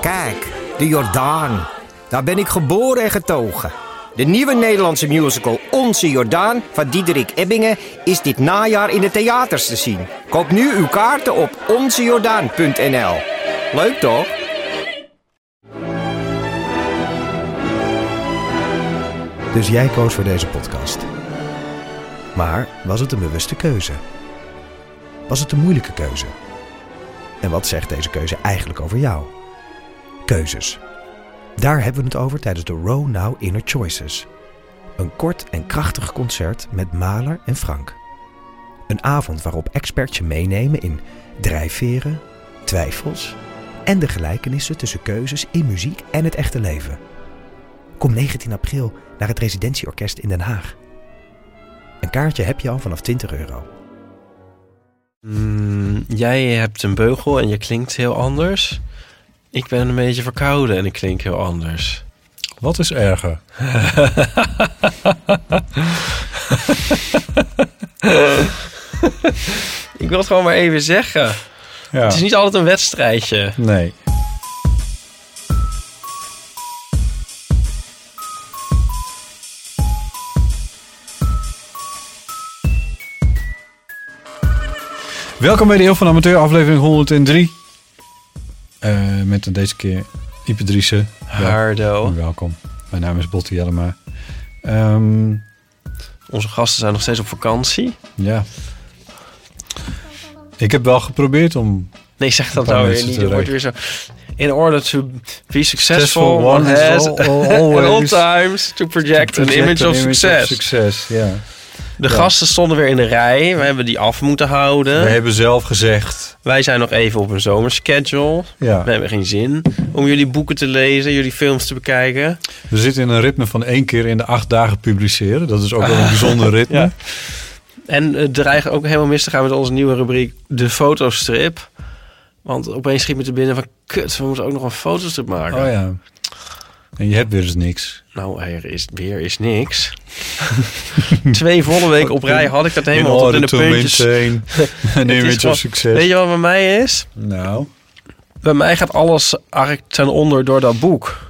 Kijk, de Jordaan. Daar ben ik geboren en getogen. De nieuwe Nederlandse musical Onze Jordaan van Diederik Ebbingen is dit najaar in de theaters te zien. Koop nu uw kaarten op onzejordaan.nl. Leuk toch? Dus jij koos voor deze podcast. Maar was het een bewuste keuze? Was het een moeilijke keuze? En wat zegt deze keuze eigenlijk over jou? Keuzes. Daar hebben we het over tijdens de Row Now Inner Choices. Een kort en krachtig concert met Mahler en Frank. Een avond waarop experts je meenemen in drijfveren, twijfels en de gelijkenissen tussen keuzes in muziek en het echte leven. Kom 19 april naar het Residentieorkest in Den Haag. Een kaartje heb je al vanaf €20. Jij hebt een beugel en je klinkt heel anders. Ik ben een beetje verkouden en ik klink heel anders. Wat is erger? Ik wil het gewoon maar even zeggen. Ja. Het is niet altijd een wedstrijdje. Nee. Welkom bij de Heel van Amateur, aflevering 103. Met deze keer Ipe Driessen. Hardo. Welkom. Mijn naam is Botte Jellema. Onze gasten zijn nog steeds op vakantie. Ja. Ik heb wel geprobeerd om... Nee, zeg dat paar nou weer mensen niet. te Het wordt weer zo... In order to be successful, one has always at all times to project an image of success. Succes, ja. De gasten stonden weer in de rij. We hebben die af moeten houden. We hebben zelf gezegd... Wij zijn nog even op een zomerschedule. Ja. We hebben geen zin om jullie boeken te lezen, jullie films te bekijken. We zitten in een ritme van 1 keer in de 8 dagen publiceren. Dat is ook wel een bijzonder ritme. Ja. En het dreigt ook helemaal mis te gaan met onze nieuwe rubriek, de fotostrip. Want opeens schiet me te binnen van, kut, we moeten ook nog een fotostrip maken. Oh ja. En je hebt weer eens niks. Nou, er is niks. 2 volle weken op rij had ik dat helemaal tot in de puntjes. Een image of succes. Weet je wat bij mij is? Nou. Bij mij gaat alles eigenlijk ten onder door dat boek.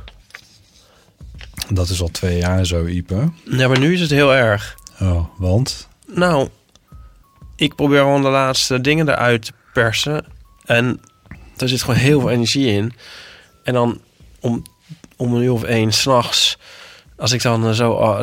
Dat is al 2 jaar zo, Ipe. Ja, maar nu is het heel erg. Oh, want? Nou, ik probeer gewoon de laatste dingen eruit te persen. En er zit gewoon heel veel energie in. En dan om 1:00 s'nachts, als ik dan zo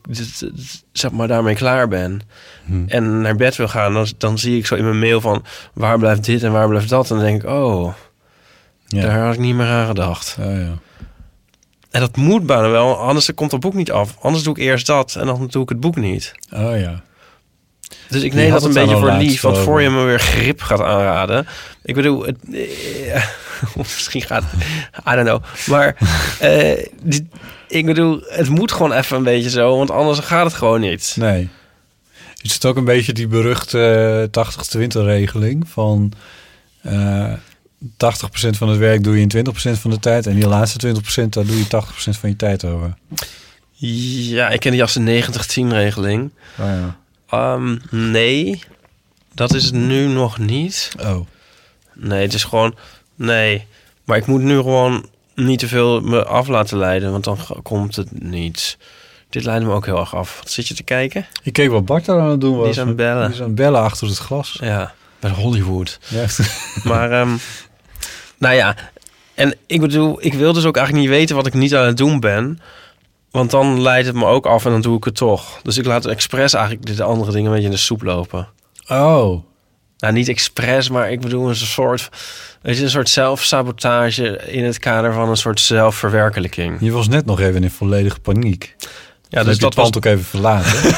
zeg maar daarmee klaar ben en naar bed wil gaan, dan zie ik zo in mijn mail van waar blijft dit en waar blijft dat. En dan denk ik, daar had ik niet meer aan gedacht. Oh, ja. En dat moet bijna wel, anders komt het boek niet af. Anders doe ik eerst dat en dan doe ik het boek niet. Oh ja. Dus ik neem dat een beetje voor lief, want voor je me weer grip gaat aanraden. Ik bedoel, misschien gaat I don't know. Maar ik bedoel, het moet gewoon even een beetje zo, want anders gaat het gewoon niet. Nee. Is het ook een beetje die beruchte 80-20 regeling van 80% van het werk doe je in 20% van de tijd en die laatste 20% daar doe je 80% van je tijd over? Ja, ik ken die als de 90-10 regeling. Oh ja. Nee, dat is het nu nog niet. Oh. Nee, het is gewoon... Nee, maar ik moet nu gewoon niet te veel me af laten leiden, want dan komt het niet. Dit leidt me ook heel erg af. Wat zit je te kijken? Ik keek wat Bart daar aan het doen was. Die is aan het bellen. Die is aan het bellen achter het glas. Ja, bij Hollywood. Ja. Maar, nou ja. En ik bedoel, ik wil dus ook eigenlijk niet weten wat ik niet aan het doen ben. Want dan leidt het me ook af en dan doe ik het toch. Dus ik laat expres eigenlijk de andere dingen een beetje in de soep lopen. Oh. Nou, niet expres, maar ik bedoel een soort zelfsabotage in het kader van een soort zelfverwerkelijking. Je was net nog even in volledige paniek. Ja, dus dat pand ook even verlaten.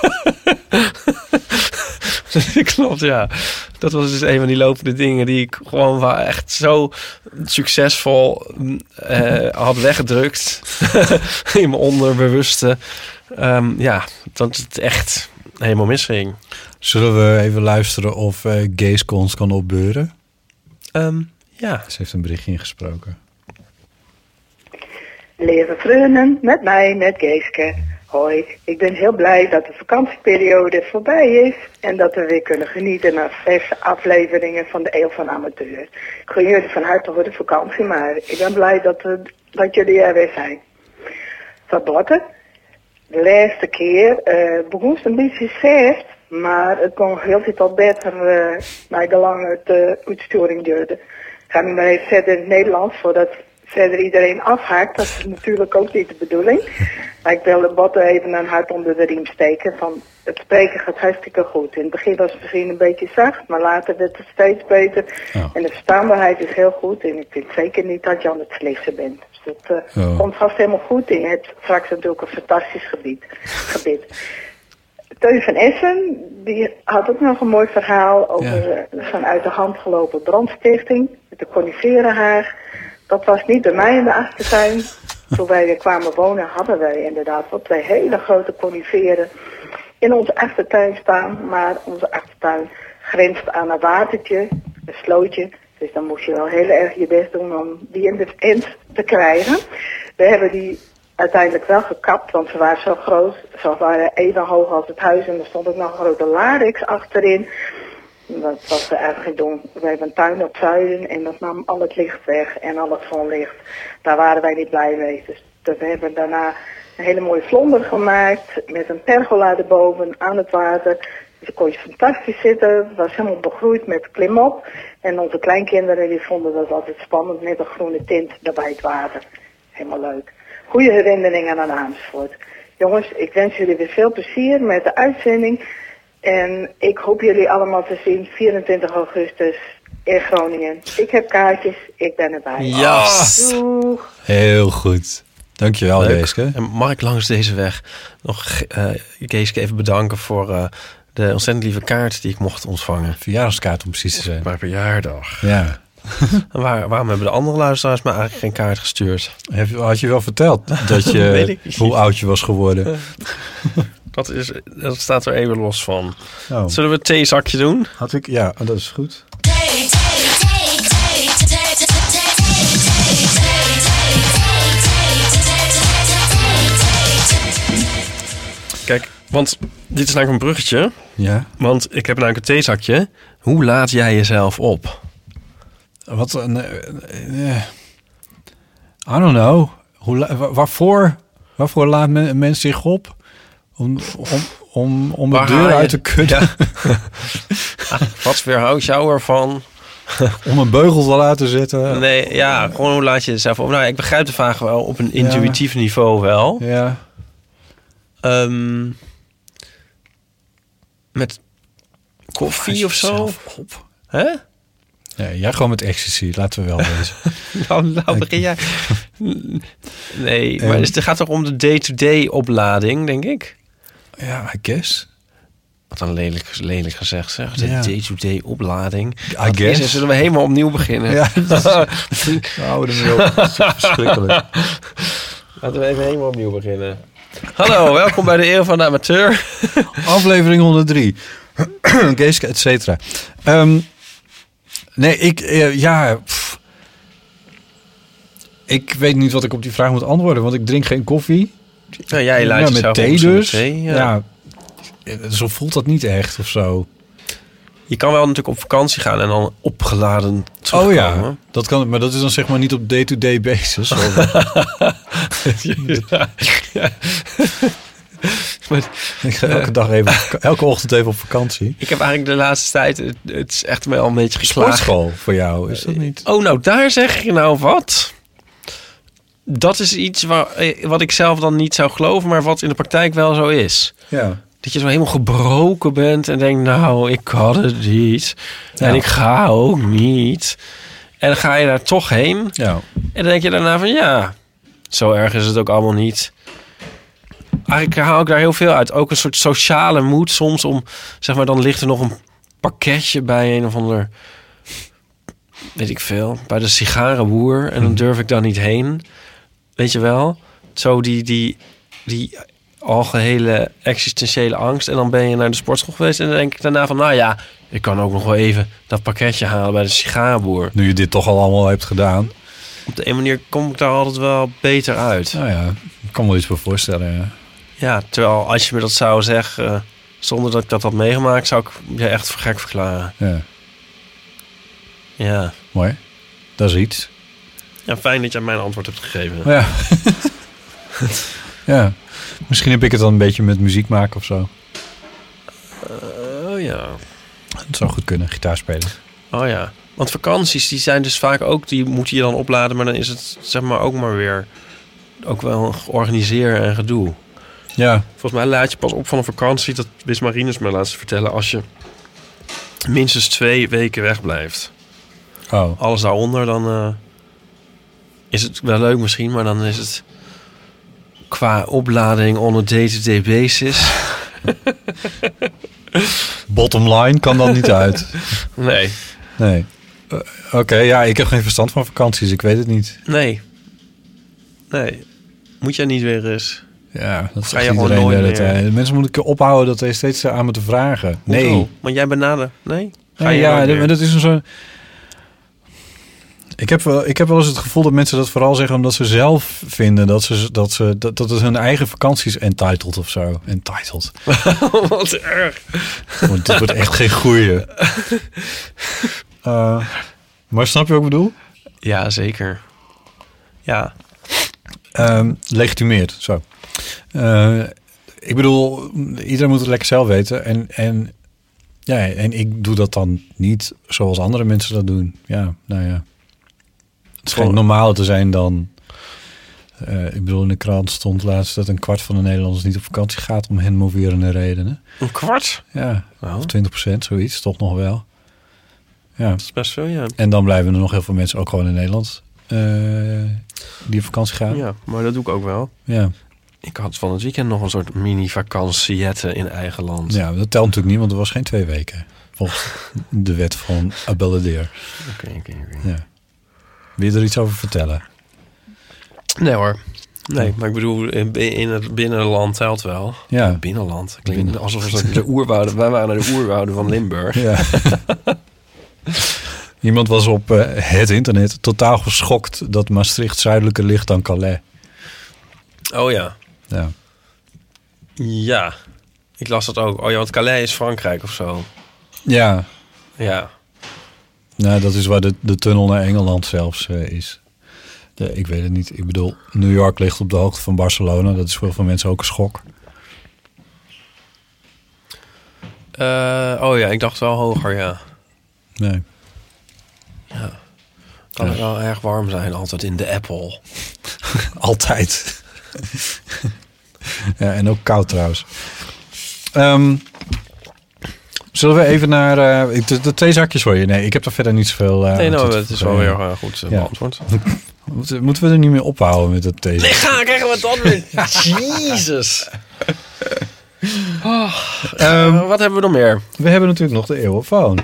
Klopt, ja. Dat was dus een van die lopende dingen die ik gewoon echt zo succesvol had weggedrukt in mijn onderbewuste. Dat het echt helemaal misging. Zullen we even luisteren of Geeske ons kan opbeuren? Ja. Ze heeft een berichtje ingesproken. Lieve vrienden, met mij, met Geeske. Hoi, ik ben heel blij dat de vakantieperiode voorbij is en dat we weer kunnen genieten naar verse afleveringen van de Eeuw van Amateur. Ik gun jullie van harte voor de vakantie, maar ik ben blij dat jullie er weer zijn. Van Botten, de laatste keer begon het een beetje slecht, maar het kon heel veel beter naar de lange uitsturing duurde. Ik ga nu maar even verder in het Nederlands, voordat verder iedereen afhaakt. Dat is natuurlijk ook niet de bedoeling. Maar ik wil de Botten even een hart onder de riem steken. Van het spreken gaat hartstikke goed. In het begin was het misschien een beetje zacht, maar later werd het steeds beter. Oh. En de verstaanbaarheid is heel goed. En ik vind zeker niet dat je aan het slissen bent. Dus dat komt vast helemaal goed. En je hebt straks natuurlijk een fantastisch gebied. Teun van Essen, die had ook nog een mooi verhaal over zo'n uit de hand gelopen brandstichting met de coniferenhaag. Dat was niet bij mij in de achtertuin. Toen wij kwamen wonen hadden wij inderdaad wel 2 hele grote coniferen in onze achtertuin staan. Maar onze achtertuin grenst aan een watertje, een slootje. Dus dan moest je wel heel erg je best doen om die in de end te krijgen. We hebben die uiteindelijk wel gekapt, want ze waren zo groot. Ze waren even hoog als het huis en er stond ook nog een grote larix achterin. Dat was eigenlijk geen doen. We hebben een tuin op zuiden en dat nam al het licht weg en al het zonlicht. Daar waren wij niet blij mee. Dus we hebben daarna een hele mooie vlonder gemaakt met een pergola erboven aan het water. Dus dan kon je fantastisch zitten. Het was helemaal begroeid met klimop. En onze kleinkinderen die vonden dat altijd spannend met een groene tint daarbij het water. Helemaal leuk. Goede herinneringen aan Amersfoort. Jongens, ik wens jullie weer veel plezier met de uitzending. En ik hoop jullie allemaal te zien 24 augustus in Groningen. Ik heb kaartjes, ik ben erbij. Ja. Doeg. Heel goed. Dankjewel, Geeske. En mag ik langs deze weg nog Geeske even bedanken voor de ontzettend lieve kaart die ik mocht ontvangen. Verjaardagskaart om precies te zijn. Maar verjaardag. Ja. En waarom hebben de andere luisteraars me eigenlijk geen kaart gestuurd? Had je wel verteld dat je hoe oud je was geworden? Dat staat er even los van. Oh. Zullen we het theezakje doen? Ja, dat is goed. Kijk, want dit is eigenlijk een bruggetje. Ja. Want ik heb namelijk een theezakje. Hoe laat jij jezelf op? Wat een... I don't know. Waarvoor laat een mens zich op? Om de deur uit te kunnen. Ja. Wat weerhoudt jou ervan? Om een beugel te laten zetten? Nee, ja, gewoon hoe laat je jezelf op? Nou, ik begrijp de vraag wel op een intuïtief niveau wel. Ja. Met koffie of zo? Op. Hè? Ja, jij gewoon met ecstasy, laten we wel wezen. nou begin jij. Nee, maar het gaat toch om de day-to-day oplading, denk ik? Ja, I guess. Wat een lelijk gezegd, zeg. De day-to-day oplading. I guess. Zullen we helemaal opnieuw beginnen? Ja, houden we op. Dat is verschrikkelijk. Laten we even helemaal opnieuw beginnen. Hallo, welkom bij de Eeuw van de Amateur. Aflevering 103. Geeske, et cetera. Ik weet niet wat ik op die vraag moet antwoorden, want ik drink geen koffie. Nou, jij laat jezelf met thee dus. Thee, ja, zo voelt dat niet echt of zo. Je kan wel natuurlijk op vakantie gaan en dan opgeladen terugkomen. Oh ja, dat kan, maar dat is dan zeg maar niet op day-to-day basis. Ik ga elke ochtend even op vakantie. Ik heb eigenlijk de laatste tijd, het is echt wel een beetje geslagen. Sportschool voor jou, is dat niet? Oh, nou daar zeg je nou wat. Dat is iets wat ik zelf dan niet zou geloven, maar wat in de praktijk wel zo is. Ja. Dat je zo helemaal gebroken bent en denkt, nou, ik had het niet. Ja. En ik ga ook niet. En dan ga je daar toch heen. Ja. En dan denk je daarna van, ja, zo erg is het ook allemaal niet. Eigenlijk haal ik daar heel veel uit. Ook een soort sociale moed soms om, zeg maar, dan ligt er nog een pakketje bij een of ander, weet ik veel, bij de sigarenboer. En dan durf ik daar niet heen. Weet je wel? Zo die algehele existentiële angst. En dan ben je naar de sportschool geweest en dan denk ik daarna van, nou ja, ik kan ook nog wel even dat pakketje halen bij de sigarenboer. Nu je dit toch al allemaal hebt gedaan. Op de een manier kom ik daar altijd wel beter uit. Nou ja, ik kan me wel iets voor voorstellen. Ja, terwijl als je me dat zou zeggen... zonder dat ik dat had meegemaakt... zou ik je echt voor gek verklaren. Ja, Ja. mooi. Dat is iets. Ja, fijn dat jij mijn antwoord hebt gegeven. Ja. Ja. Misschien heb ik het dan een beetje met muziek maken of zo. Oh ja. Het zou goed kunnen, gitaar spelen. Oh ja. Want vakanties, die zijn dus vaak ook... die moet je dan opladen, maar dan is het zeg maar ook maar weer... ook wel een georganiseerd en gedoe. Ja. Volgens mij laat je pas op van een vakantie... dat wist Marinus me laatst vertellen... als je minstens 2 weken wegblijft. Oh. Alles daaronder, dan is het wel leuk misschien... maar dan is het qua oplading on a day-to-day basis... Bottom line kan dan niet uit. Nee. Nee. Oké, ja, ik heb geen verstand van vakanties. Ik weet het niet. Nee. Moet jij niet weer eens... Ja, dat Ga zegt je gewoon iedereen de nooit hele meer? tijd. Mensen moeten ophouden dat hij steeds aan me te vragen. Nee. Hoezo? Want jij bent nader. Nee? Ga Nee, je ja, nooit meer? maar dat is een zo... Ik heb wel eens het gevoel dat mensen dat vooral zeggen omdat ze zelf vinden dat het hun eigen vakantie is entitled of zo. Entitled. Wat erg. Want dit wordt echt geen goeie. Maar snap je wat ik bedoel? Ja, zeker. Ja. Legitimeerd, zo. Ik bedoel, iedereen moet het lekker zelf weten. En ik doe dat dan niet zoals andere mensen dat doen. Ja, nou ja. Het schijnt normaler te zijn dan... ik bedoel, in de krant stond laatst dat 1/4 van de Nederlanders niet op vakantie gaat om hen moverende redenen. 1/4? Ja, Oh. of 20%, zoiets, toch nog wel. Ja. Dat is best veel, ja. En dan blijven er nog heel veel mensen ook gewoon in Nederland die op vakantie gaan. Ja, maar dat doe ik ook wel. Ja. Ik had van het weekend nog een soort mini-vakantiette in eigen land. Ja, dat telt natuurlijk niet, want er was geen 2 weken. Volgens de wet van Abeladeer. Oké. Ja. Wil je er iets over vertellen? Nee hoor. Nee, maar ik bedoel, in het binnenland telt wel. Ja. Binnenland. Klinkt alsof het de oerwouden... Wij waren naar de oerwouden van Limburg. Ja. Iemand was op het internet totaal geschokt dat Maastricht zuidelijker ligt dan Calais. Oh ja. Ja. Ja. Ik las dat ook. Oh ja, want Calais is Frankrijk of zo. Ja. Ja. Nou, dat is waar de tunnel naar Engeland zelfs is. Ik weet het niet. Ik bedoel, New York ligt op de hoogte van Barcelona. Dat is voor heel veel mensen ook een schok. Oh ja, ik dacht wel hoger, ja. Nee. Ja. Kan het wel erg warm zijn, altijd in de Apple. Altijd. Ja, en ook koud trouwens. Zullen we even naar de 2 zakjes voor je? Nee, ik heb er verder niet zoveel... Nee, nou, antwoord het is voor. wel weer goed beantwoord. Moeten we er niet meer ophouden met dat thee? Nee, krijgen we het dan weer. Jezus. Wat hebben we nog meer? We hebben natuurlijk nog de eeuwenfoon.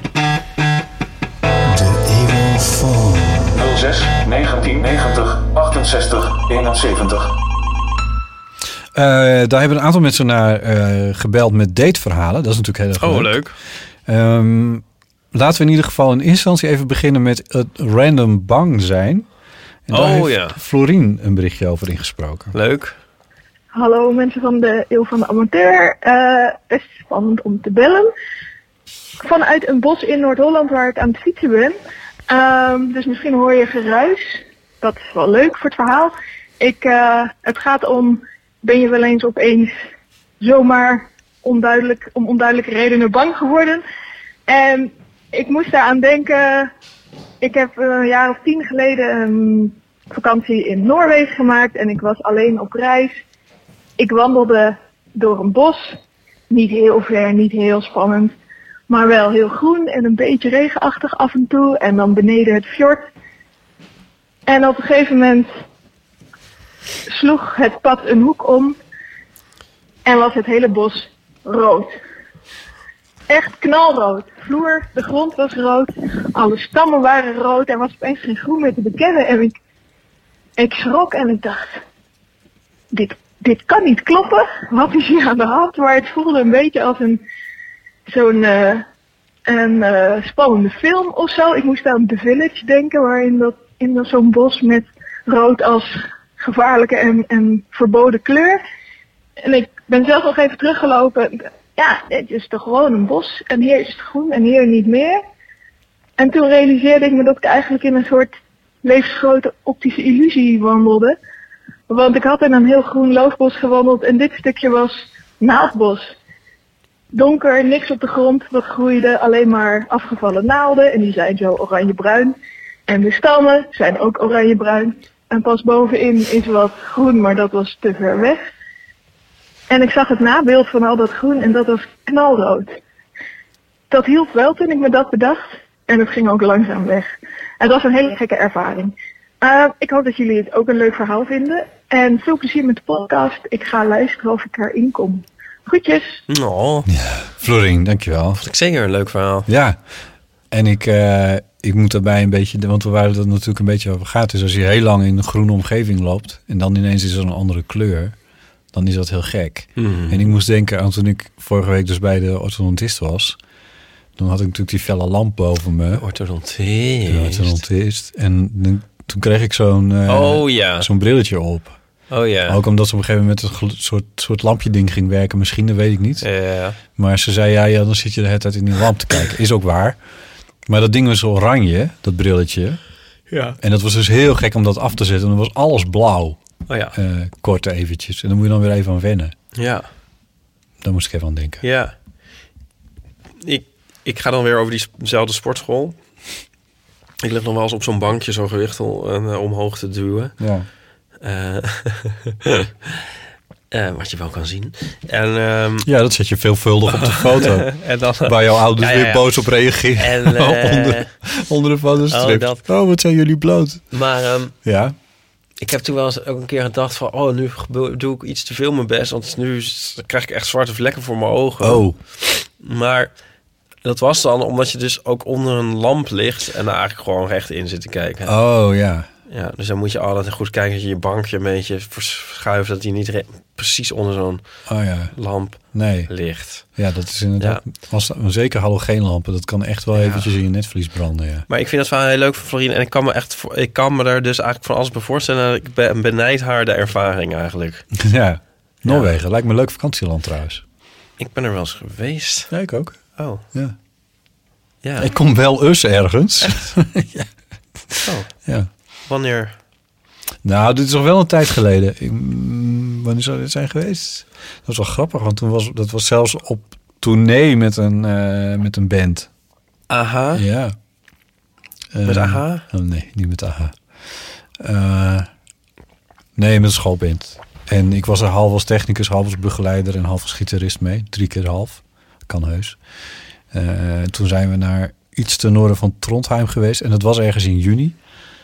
06 1990 68 71. Daar hebben een aantal mensen naar gebeld met dateverhalen. Dat is natuurlijk heel erg leuk. Leuk. Laten we in ieder geval in eerste instantie even beginnen met het random bang zijn. En daar heeft Florien een berichtje over ingesproken. Leuk. Hallo mensen van de Eeuw van de Amateur. Best spannend om te bellen. Vanuit een bos in Noord-Holland waar ik aan het fietsen ben. Dus misschien hoor je geruis. Dat is wel leuk voor het verhaal. Het gaat om, ben je wel eens opeens zomaar om onduidelijke redenen bang geworden? En ik moest daaraan denken, ik heb een jaar of 10 geleden een vakantie in Noorwegen gemaakt en ik was alleen op reis. Ik wandelde door een bos, niet heel ver, niet heel spannend, maar wel heel groen en een beetje regenachtig af en toe en dan beneden het fjord. En op een gegeven moment sloeg het pad een hoek om en was het hele bos rood. Echt knalrood. De grond was rood, alle stammen waren rood, er was opeens geen groen meer te bekennen en ik schrok en ik dacht, dit kan niet kloppen, wat is hier aan de hand? Maar het voelde een beetje als zo'n spannende film of zo. Ik moest aan The Village denken, waarin in zo'n bos met rood als gevaarlijke en verboden kleur. En ik ben zelf nog even teruggelopen. Ja, het is toch gewoon een bos. En hier is het groen en hier niet meer. En toen realiseerde ik me dat ik eigenlijk in een soort levensgrote optische illusie wandelde. Want ik had in een heel groen loofbos gewandeld en dit stukje was naaldbos. Donker, niks op de grond, wat groeide, alleen maar afgevallen naalden. En die zijn zo oranje-bruin. En de stammen zijn ook oranje-bruin. En pas bovenin is wat groen, maar dat was te ver weg. En ik zag het nabeeld van al dat groen en dat was knalrood. Dat hielp wel toen ik me dat bedacht. En het ging ook langzaam weg. Het was een hele gekke ervaring. Ik hoop dat jullie het ook een leuk verhaal vinden. En veel plezier met de podcast. Ik ga luisteren of ik erin kom. Groetjes. Oh, Florien, dankjewel. vond ik zeker een leuk verhaal. Ja, en ik moet daarbij een beetje... Want we waren er natuurlijk een beetje over gaat. Dus als je heel lang in een groene omgeving loopt... en dan ineens is er een andere kleur... dan is dat heel gek. En ik moest denken aan toen ik vorige week dus bij de orthodontist was... Dan had ik natuurlijk die felle lamp boven me. Orthodontist. En toen kreeg ik zo'n brilletje op. Oh ja. Ook omdat ze op een gegeven moment een soort lampje ding ging werken. Misschien, dat weet ik niet. Ja. Maar ze zei, ja, dan zit je de hele tijd in die lamp te kijken. Is ook waar. Maar dat ding was oranje, dat brilletje. Ja. En dat was dus heel gek om dat af te zetten. En dan was alles blauw. Oh ja. Kort eventjes. En dan moet je dan weer even aan wennen. Ja. Daar moest ik even aan denken. Ja. Ik ga dan weer over diezelfde sportschool. Ik lig nog wel eens op zo'n bankje zo'n gewicht omhoog te duwen. Ja. Wat je wel kan zien. En, ja, dat zet je veelvuldig op de foto. en dan, waar jouw ouders weer boos op reageren. En, onder de fotostrip. Wat zijn jullie bloot. Maar ja. Ik heb toen wel eens ook een keer gedacht van... nu doe ik iets te veel mijn best. Want nu krijg ik echt zwarte vlekken voor mijn ogen. Oh. Maar dat was dan omdat je dus ook onder een lamp ligt... en daar eigenlijk gewoon recht in zit te kijken. Oh, ja. Ja, dus dan moet je altijd goed kijken dat je je bankje een beetje verschuift... dat die niet precies onder zo'n lamp ligt. Ja, dat is inderdaad... Zeker halogeenlampen, dat kan echt wel eventjes in je netvlies branden, ja. Maar ik vind dat wel heel leuk voor Florien. En ik kan me er dus eigenlijk van alles bij voorstellen... ik benijd haar de ervaring eigenlijk. Ja, Noorwegen. Lijkt me een leuk vakantieland trouwens. Ik ben er wel eens geweest. Ja, ik ook. Oh. Ja. Ik kom wel ergens. Ja. Oh. Ja. Wanneer? Nou, dit is nog wel een tijd geleden. Wanneer zou dit zijn geweest? Dat was wel grappig, want dat was zelfs op tournee met een band. Aha. Ja. Met Aha? Nee, niet met Aha. Nee, met een schoolband. En ik was er half als technicus, half als begeleider en half als gitarist mee. 3 keer half. Kan heus. Toen zijn we naar iets ten noorden van Trondheim geweest. En dat was ergens in juni.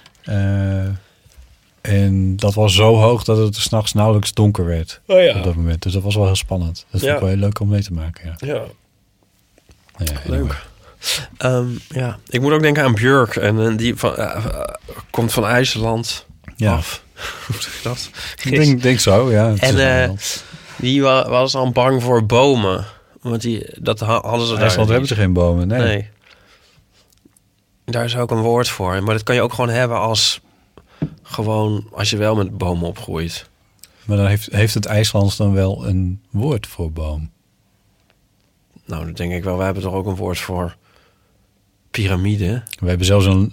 En dat was zo hoog dat het 's nachts nauwelijks donker werd. Oh ja. Op dat moment. Dus dat was wel heel spannend. Dat vond ik wel heel leuk om mee te maken. Ja. Leuk. Ja. Ik moet ook denken aan Björk. En die komt van IJsland af. Hoe zeg je dat? Ik denk zo, ja. En die was al bang voor bomen. Want dat hadden ze daar. IJsland hebben ze geen bomen, nee. Daar is ook een woord voor. Maar dat kan je ook gewoon hebben als je wel met bomen opgroeit. Maar dan heeft het IJslands dan wel een woord voor boom? Nou, dat denk ik wel. Wij hebben toch ook een woord voor piramide. We hebben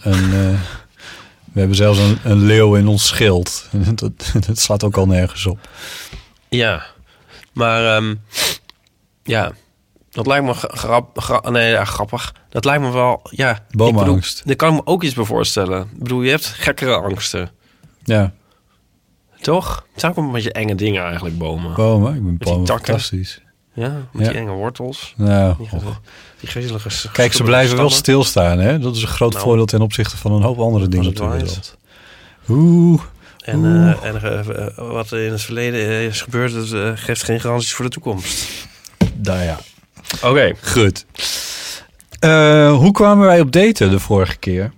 zelfs een leeuw in ons schild. Dat slaat ook al nergens op. Ja, maar dat lijkt me grappig. Dat lijkt me wel, bomenangst. Daar kan ik me ook iets bij voorstellen. Ik bedoel, je hebt gekkere angsten. Ja. Toch? Het zijn ook een beetje enge dingen eigenlijk, bomen. Bomen? Ik ben bomen fantastisch. Ja, met die enge wortels. Nou, die griezelige... Kijk, ze blijven wel stilstaan, hè? Dat is een groot voordeel ten opzichte van een hoop andere dingen op de wereld. En wat in het verleden is gebeurd, dat geeft geen garanties voor de toekomst. Nou ja. Oké. Goed. Hoe kwamen wij op daten de vorige keer?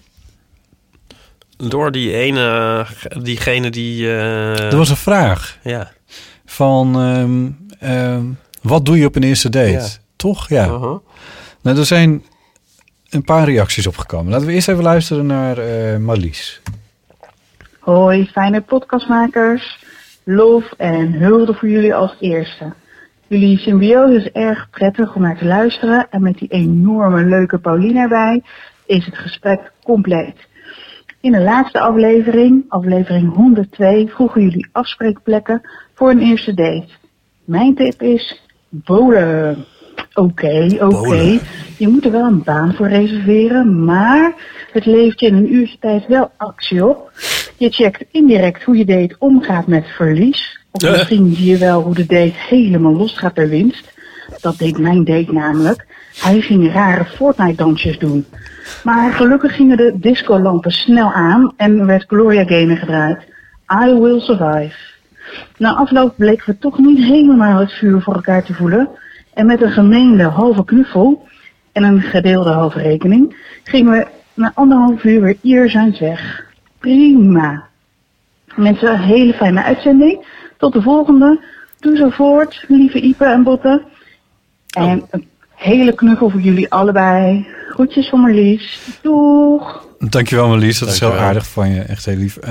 Door diegene die... Er was een vraag. Ja. Van, wat doe je op een eerste date? Ja. Toch? Ja. Nou, er zijn een paar reacties opgekomen. Laten we eerst even luisteren naar Marlies. Hoi, fijne podcastmakers. Lof en hulde voor jullie als eerste. Jullie symbiose is erg prettig om naar te luisteren en met die enorme leuke Pauline erbij is het gesprek compleet. In de laatste aflevering, aflevering 102, vroegen jullie afspreekplekken voor een eerste date. Mijn tip is bowlen. Oké. Je moet er wel een baan voor reserveren, maar het levert je in een uurtje tijd wel actie op. Je checkt indirect hoe je date omgaat met verlies. Of misschien zie je wel hoe de date helemaal los gaat ter winst. Dat deed mijn date namelijk. Hij ging rare Fortnite-dansjes doen. Maar gelukkig gingen de discolampen snel aan en werd Gloria Gaynor gedraaid. I will survive. Na afloop bleken we toch niet helemaal het vuur voor elkaar te voelen. En met een gemeende halve knuffel en een gedeelde halve rekening gingen we na 1,5 uur weer ieder weg. Prima. Mensen, een hele fijne uitzending. Tot de volgende. Doe zo voort, lieve Ipe en Botte. En een hele knuffel voor jullie allebei. Groetjes van Marlies. Doeg! Dankjewel Marlies, dat is heel aardig van je. Echt heel lief.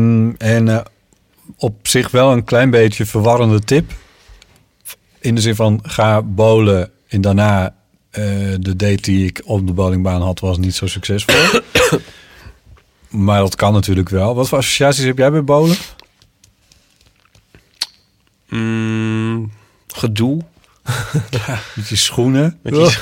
Op zich wel een klein beetje verwarrende tip. In de zin van ga bowlen en daarna de date die ik op de bowlingbaan had was niet zo succesvol. Maar dat kan natuurlijk wel. Wat voor associaties heb jij bij bowlen? Gedoe. Met je schoenen.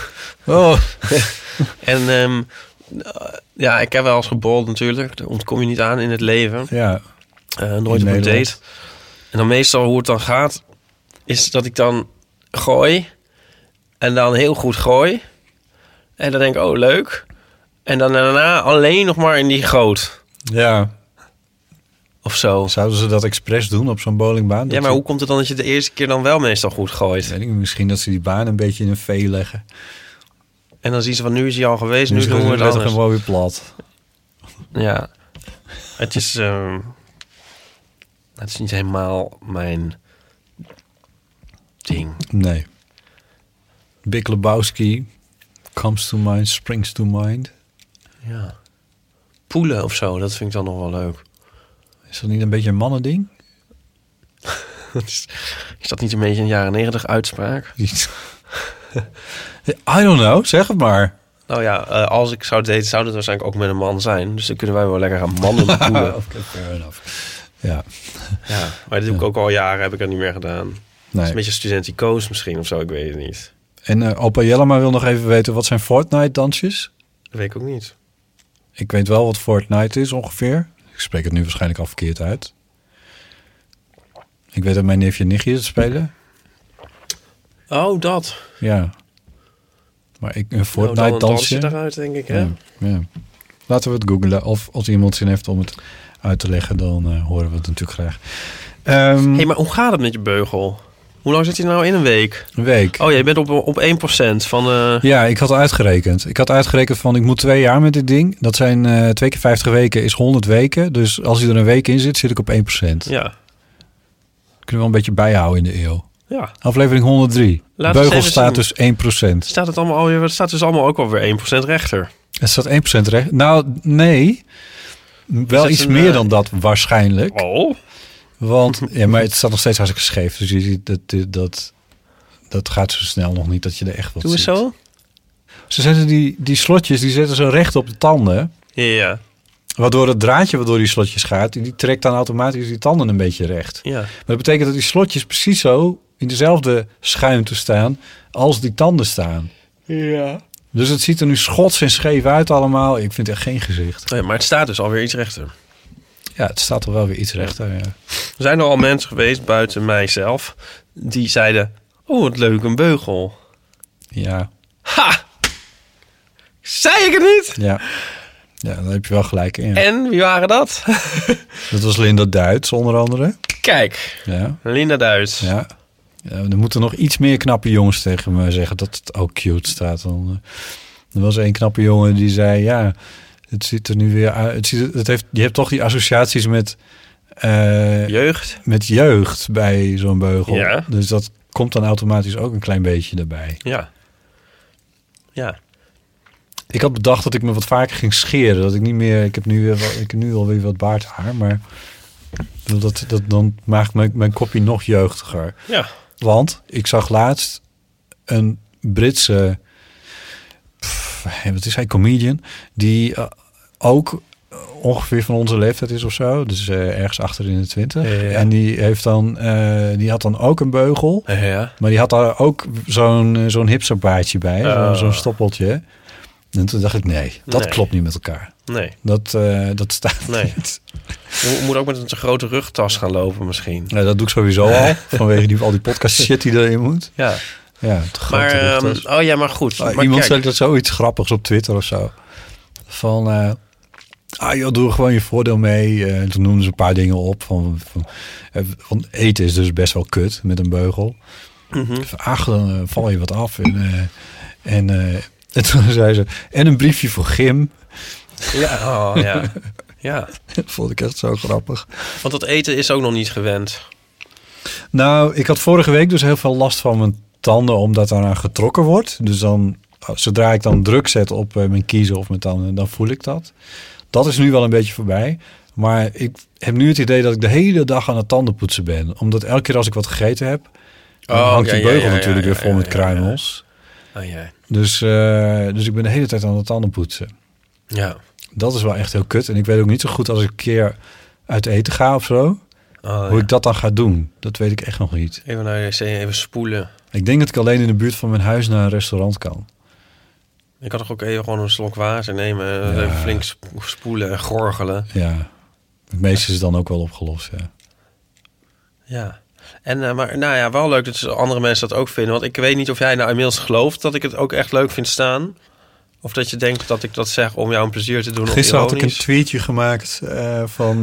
En ja, ik heb wel eens gebowld natuurlijk. Daar ontkom je niet aan in het leven. Ja. Nooit op een date. En dan meestal hoe het dan gaat, is dat ik dan gooi. En dan heel goed gooi. En dan denk ik, oh leuk. En dan daarna alleen nog maar in die goot. Ja. Of zo. Zouden ze dat expres doen op zo'n bowlingbaan? Ja, maar hoe komt het dan dat je de eerste keer dan wel meestal goed gooit? Weet ik, misschien dat ze die baan een beetje in een vee leggen. En dan zien ze van, nu is hij al geweest, nu doen we het anders. anders. Gewoon weer plat. Ja. Het is niet helemaal mijn ding. Nee. Big Lebowski comes to mind, springs to mind. Ja. Poelen of zo, dat vind ik dan nog wel leuk. Is dat niet een beetje een mannending? Is dat niet een beetje een jaren 90 uitspraak? I don't know, zeg het maar. Nou ja, als ik zou daten, zou dat waarschijnlijk ook met een man zijn. Dus dan kunnen wij wel lekker gaan mannen poelen. Okay, fair enough. Ja. Ja, maar dit doe ik ook al jaren, heb ik dat niet meer gedaan. Nee. Het is een beetje studenticoos misschien of zo, ik weet het niet. En opa Jellema wil nog even weten, wat zijn Fortnite-dansjes? Dat weet ik ook niet. Ik weet wel wat Fortnite is ongeveer. Ik spreek het nu waarschijnlijk al verkeerd uit. Ik weet dat mijn neefje en nichtje het spelen. Oh, dat. Ja. Maar een Fortnite-dansje... Dan eruit, denk ik, hè? Ja. Laten we het googlen. Of als iemand zin heeft om het uit te leggen, dan horen we het natuurlijk graag. Hey, maar hoe gaat het met je beugel? Hoe lang zit hij nou in een week? Een week. Oh, jij bent op 1% van de... Ja, ik had uitgerekend. van ik moet 2 jaar met dit ding. Dat zijn 2 keer 50 weken is 100 weken. Dus als hij er een week in zit, zit ik op 1%. Ja. Kunnen we wel een beetje bijhouden in de eeuw. Ja. Aflevering 103. Beugel staat dus 1%. Staat het allemaal alweer? Het staat dus allemaal ook alweer 1% rechter. Het staat 1% recht. Nou, nee. Wel iets meer dan dat waarschijnlijk. Oh. Want, ja, maar het staat nog steeds hartstikke scheef. Dus je ziet dat gaat zo snel nog niet dat je er echt wat ziet. Doe eens zo. Ze zetten die slotjes, die zetten ze recht op de tanden. Ja. Waardoor het draadje waardoor die slotjes gaat, die trekt dan automatisch die tanden een beetje recht. Ja. Maar dat betekent dat die slotjes precies zo in dezelfde schuimte staan als die tanden staan. Ja. Dus het ziet er nu schots en scheef uit allemaal. Ik vind echt geen gezicht. Nee, maar het staat dus alweer iets rechter. Ja, het staat er wel weer iets rechter, ja. Er zijn er al mensen geweest, buiten mijzelf, die zeiden, oh, wat leuk, een beugel. Ja. Ha! Zei ik het niet? Ja. Ja, daar heb je wel gelijk in. Ja. En wie waren dat? Dat was Linda Duits, onder andere. Kijk, ja. Linda Duits. Ja. Ja, er moeten nog iets meer knappe jongens tegen me zeggen dat het ook cute staat. Er was een knappe jongen die zei, ja, het ziet er nu weer uit. Je hebt toch die associaties met jeugd. Met jeugd bij zo'n beugel. Ja. Dus dat komt dan automatisch ook een klein beetje erbij. Ja. Ja. Ik had bedacht dat ik me wat vaker ging scheren. Dat ik niet meer. Ik heb nu alweer wat baardhaar, maar Dan maakt mijn kopie nog jeugdiger. Ja. Want ik zag laatst een Britse... wat is hij? Comedian. Die ook ongeveer van onze leeftijd is of zo. Dus ergens achter in de 20. Ja. En die had dan ook een beugel. Ja. Maar die had daar ook zo'n hipsterbaardje bij. Zo'n stoppeltje. En toen dacht ik, nee, dat klopt niet met elkaar. Nee. Dat staat niet. Je moet ook met een grote rugtas gaan lopen misschien. Ja, dat doe ik sowieso al. Vanwege al die podcast shit die erin moet. Ja. Ja, maar goed. Maar iemand kijk. zei dat zoiets grappigs op Twitter of zo. Van, doe er gewoon je voordeel mee. Toen noemden ze een paar dingen op. Van eten is dus best wel kut met een beugel. Mm-hmm. Dan val je wat af. En toen zei ze, en een briefje voor Gym. Ja, ja. Dat vond ik echt zo grappig. Want dat eten is ook nog niet gewend. Nou, ik had vorige week dus heel veel last van mijn tanden, omdat daaraan getrokken wordt. Dus dan, zodra ik dan druk zet op mijn kiezen of mijn tanden, dan voel ik dat. Dat is nu wel een beetje voorbij. Maar ik heb nu het idee dat ik de hele dag aan het tandenpoetsen ben. Omdat elke keer als ik wat gegeten heb, dan hangt die beugel natuurlijk weer vol met kruimels. Dus ik ben de hele tijd aan het tandenpoetsen. Ja. Dat is wel echt heel kut. En ik weet ook niet zo goed als ik een keer uit eten ga of zo. Hoe ik dat dan ga doen, dat weet ik echt nog niet. Even naar de wc, even spoelen. Ik denk dat ik alleen in de buurt van mijn huis naar een restaurant kan. Ik had toch ook even gewoon een slok water nemen. Even flink spoelen en gorgelen. Ja, het meeste is dan ook wel opgelost, ja. Ja. En, maar wel leuk dat andere mensen dat ook vinden. Want ik weet niet of jij nou inmiddels gelooft dat ik het ook echt leuk vind staan. Of dat je denkt dat ik dat zeg om jou een plezier te doen. Gisteren had ik een tweetje gemaakt van...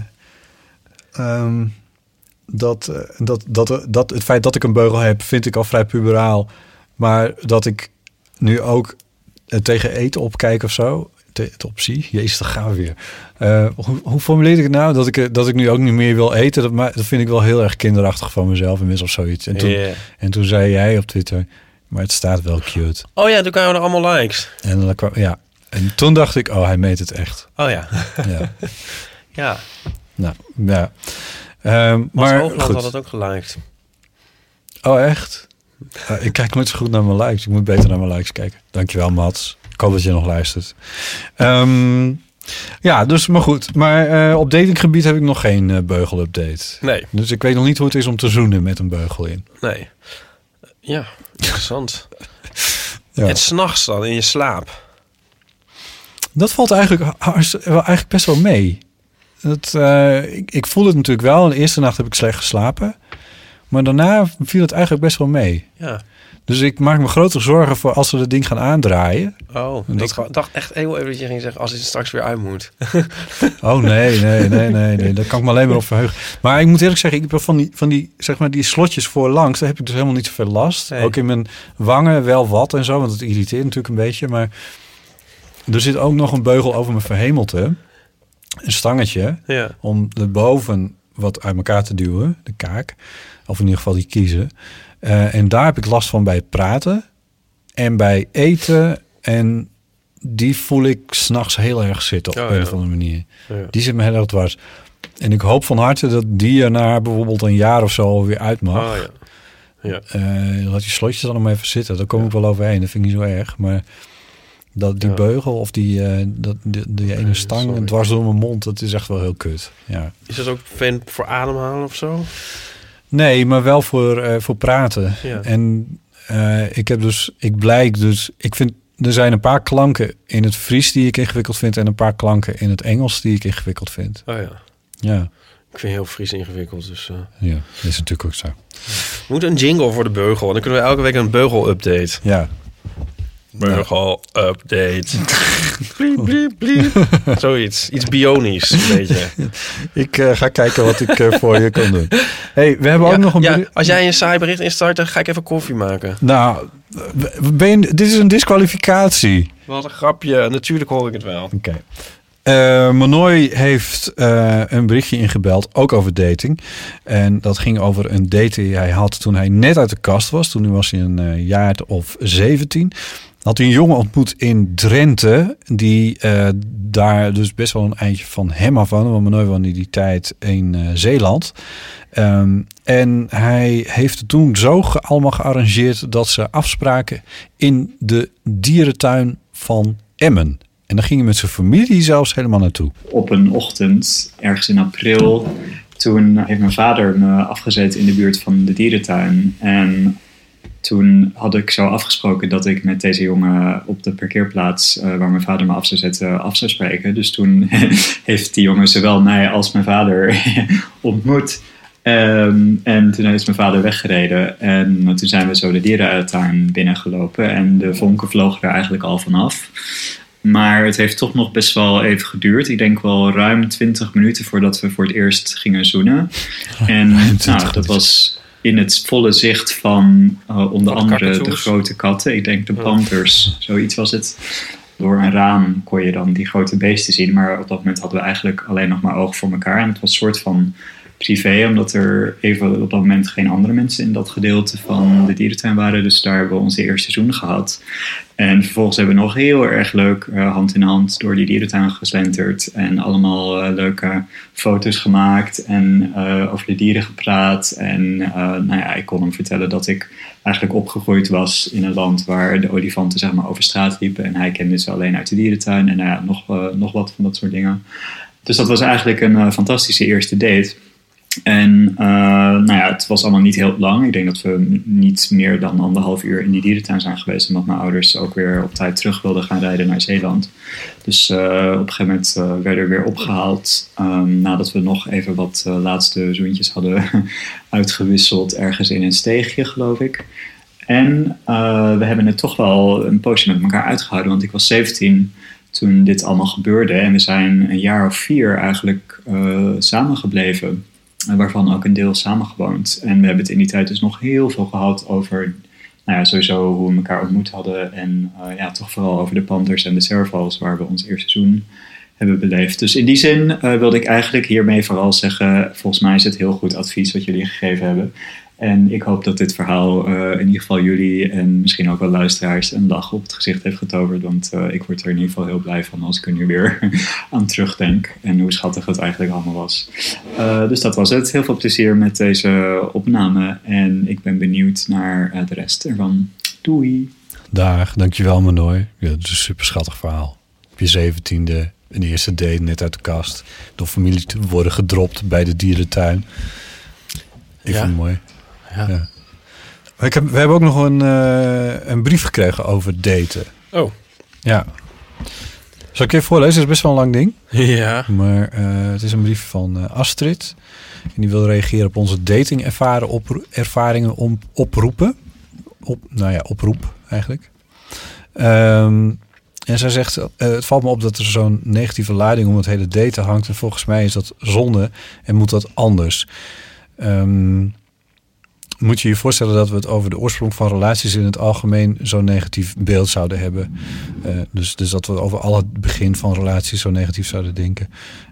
dat het feit dat ik een beugel heb, vind ik al vrij puberaal. Maar dat ik nu ook tegen eten opkijk of zo... Het optie. Jezus, daar gaan we weer. Hoe formuleer ik het nou? Dat ik nu ook niet meer wil eten. Dat vind ik wel heel erg kinderachtig van mezelf inmiddels of zoiets. En toen zei jij op Twitter, maar het staat wel cute. Oh ja, toen kwamen er allemaal likes. En toen dacht ik, hij meent het echt. Oh ja. Ja. Ja. Nou, ja. Maar Hoogland had het ook geliked. Oh, echt? Ik kijk nooit zo goed naar mijn likes. Ik moet beter naar mijn likes kijken. Dankjewel, Mats. Ik hoop dat je nog luistert. Dus maar goed. Maar op datinggebied heb ik nog geen beugel-update. Nee. Dus ik weet nog niet hoe het is om te zoenen met een beugel in. Nee. Ja, interessant. Ja. En 's nachts dan in je slaap? Dat valt eigenlijk best wel mee. Ik voel het natuurlijk wel. De eerste nacht heb ik slecht geslapen. Maar daarna viel het eigenlijk best wel mee. Ja. Dus ik maak me grote zorgen voor als we het ding gaan aandraaien. Oh, ik dacht echt heel even dat je ging zeggen als het straks weer uit moet. Oh nee. Daar kan ik me alleen maar op verheugen. Maar ik moet eerlijk zeggen, ik heb van die zeg maar die slotjes voorlangs, daar heb ik dus helemaal niet zoveel last. Nee. Ook in mijn wangen wel wat en zo, want het irriteert natuurlijk een beetje. Maar er zit ook nog een beugel over mijn verhemelte. Een stangetje. Ja. Om de boven wat uit elkaar te duwen, de kaak. Of in ieder geval die kiezen. En daar heb ik last van bij praten en bij eten. En die voel ik 's nachts heel erg zitten op een of andere manier. Ja. Die zit me heel erg dwars. En ik hoop van harte dat die er na bijvoorbeeld een jaar of zo weer uit mag. Oh, ja. Laat die slotjes dan nog maar even zitten. Daar kom ik wel overheen. Dat vind ik niet zo erg. Maar dat die beugel of die ene stang dwars door mijn mond, dat is echt wel heel kut. Ja. Is dat ook fijn voor ademhalen of zo? Nee, maar wel voor praten. Ja. En ik vind, er zijn een paar klanken in het Fries die ik ingewikkeld vind en een paar klanken in het Engels die ik ingewikkeld vind. Oh ja. Ja. Ik vind heel Fries ingewikkeld, dus... Ja, dat is natuurlijk ook zo. We moeten een jingle voor de beugel, dan kunnen we elke week een beugel-update. Ja. Beugel-update. Bliep, bliep, bliep. Zoiets. Iets bionisch, een beetje. Ik ga kijken wat ik voor je kan doen. Hey, we hebben ook nog een... Ja, als jij een saai bericht instart, dan ga ik even koffie maken. Nou, dit is een disqualificatie. Wat een grapje. Natuurlijk hoor ik het wel. Oké. Manoy heeft een berichtje ingebeld, ook over dating. En dat ging over een date die hij had toen hij net uit de kast was. Toen was hij een jaar of 17. had hij een jongen ontmoet in Drenthe, die daar dus best wel een eindje van hem af woonde, want Manoy woonde in die tijd in Zeeland. En hij heeft het toen zo allemaal gearrangeerd dat ze afspraken in de dierentuin van Emmen. En daar ging hij met zijn familie zelfs helemaal naartoe. Op een ochtend, ergens in april, toen heeft mijn vader me afgezet in de buurt van de dierentuin. En toen had ik zo afgesproken dat ik met deze jongen op de parkeerplaats waar mijn vader me af zou zetten, af zou spreken. Dus toen heeft die jongen zowel mij als mijn vader ontmoet. En toen is mijn vader weggereden. En toen zijn we zo de dierentuin binnengelopen. En de vonken vlogen er eigenlijk al vanaf. Maar het heeft toch nog best wel even geduurd. Ik denk wel ruim 20 minuten voordat we voor het eerst gingen zoenen. En dat was in het volle zicht van onder andere de grote katten. Ik denk de panters, zoiets was het. Door een raam kon je dan die grote beesten zien. Maar op dat moment hadden we eigenlijk alleen nog maar oog voor elkaar. En het was een soort van privé, omdat er even op dat moment geen andere mensen in dat gedeelte van de dierentuin waren. Dus daar hebben we onze eerste zoen gehad. En vervolgens hebben we nog heel erg leuk hand in hand door die dierentuin geslenterd. En allemaal leuke foto's gemaakt en over de dieren gepraat. En ik kon hem vertellen dat ik eigenlijk opgegroeid was in een land waar de olifanten zeg maar over straat liepen. En hij kende ze alleen uit de dierentuin en nog wat van dat soort dingen. Dus dat was eigenlijk een fantastische eerste date. En het was allemaal niet heel lang. Ik denk dat we niet meer dan 1,5 uur in die dierentuin zijn geweest. Omdat mijn ouders ook weer op tijd terug wilden gaan rijden naar Zeeland. Dus op een gegeven moment werden we weer opgehaald. Nadat we nog even wat laatste zoentjes hadden uitgewisseld. Ergens in een steegje, geloof ik. En we hebben het toch wel een poosje met elkaar uitgehouden. Want ik was 17 toen dit allemaal gebeurde. En we zijn een jaar of 4 eigenlijk samengebleven. Waarvan ook een deel samengewoond. En we hebben het in die tijd dus nog heel veel gehad over sowieso hoe we elkaar ontmoet hadden. En toch vooral over de panters en de servals waar we ons eerste seizoen hebben beleefd. Dus in die zin wilde ik eigenlijk hiermee vooral zeggen, volgens mij is het heel goed advies wat jullie gegeven hebben. En ik hoop dat dit verhaal in ieder geval jullie en misschien ook wel luisteraars een lach op het gezicht heeft getoverd. Want ik word er in ieder geval heel blij van als ik er nu weer aan terugdenk. En hoe schattig het eigenlijk allemaal was. Dus dat was het. Heel veel plezier met deze opname. En ik ben benieuwd naar de rest ervan. Doei! Dag, dankjewel Manoy. Ja, het is een super schattig verhaal. Op je 17e, een eerste date net uit de kast. Door familie te worden gedropt bij de dierentuin. Ik vind het mooi. Ja. We hebben ook nog een brief gekregen over daten. Oh. Ja. Zal ik even voorlezen? Het is best wel een lang ding. Ja. Maar het is een brief van Astrid. En die wil reageren op onze dating-ervaringen oproepen. Oproep eigenlijk. En zij zegt, het valt me op dat er zo'n negatieve lading om het hele daten hangt. En volgens mij is dat zonde en moet dat anders. Moet je je voorstellen dat we het over de oorsprong van relaties in het algemeen zo'n negatief beeld zouden hebben. Dus dat we over al het begin van relaties zo negatief zouden denken.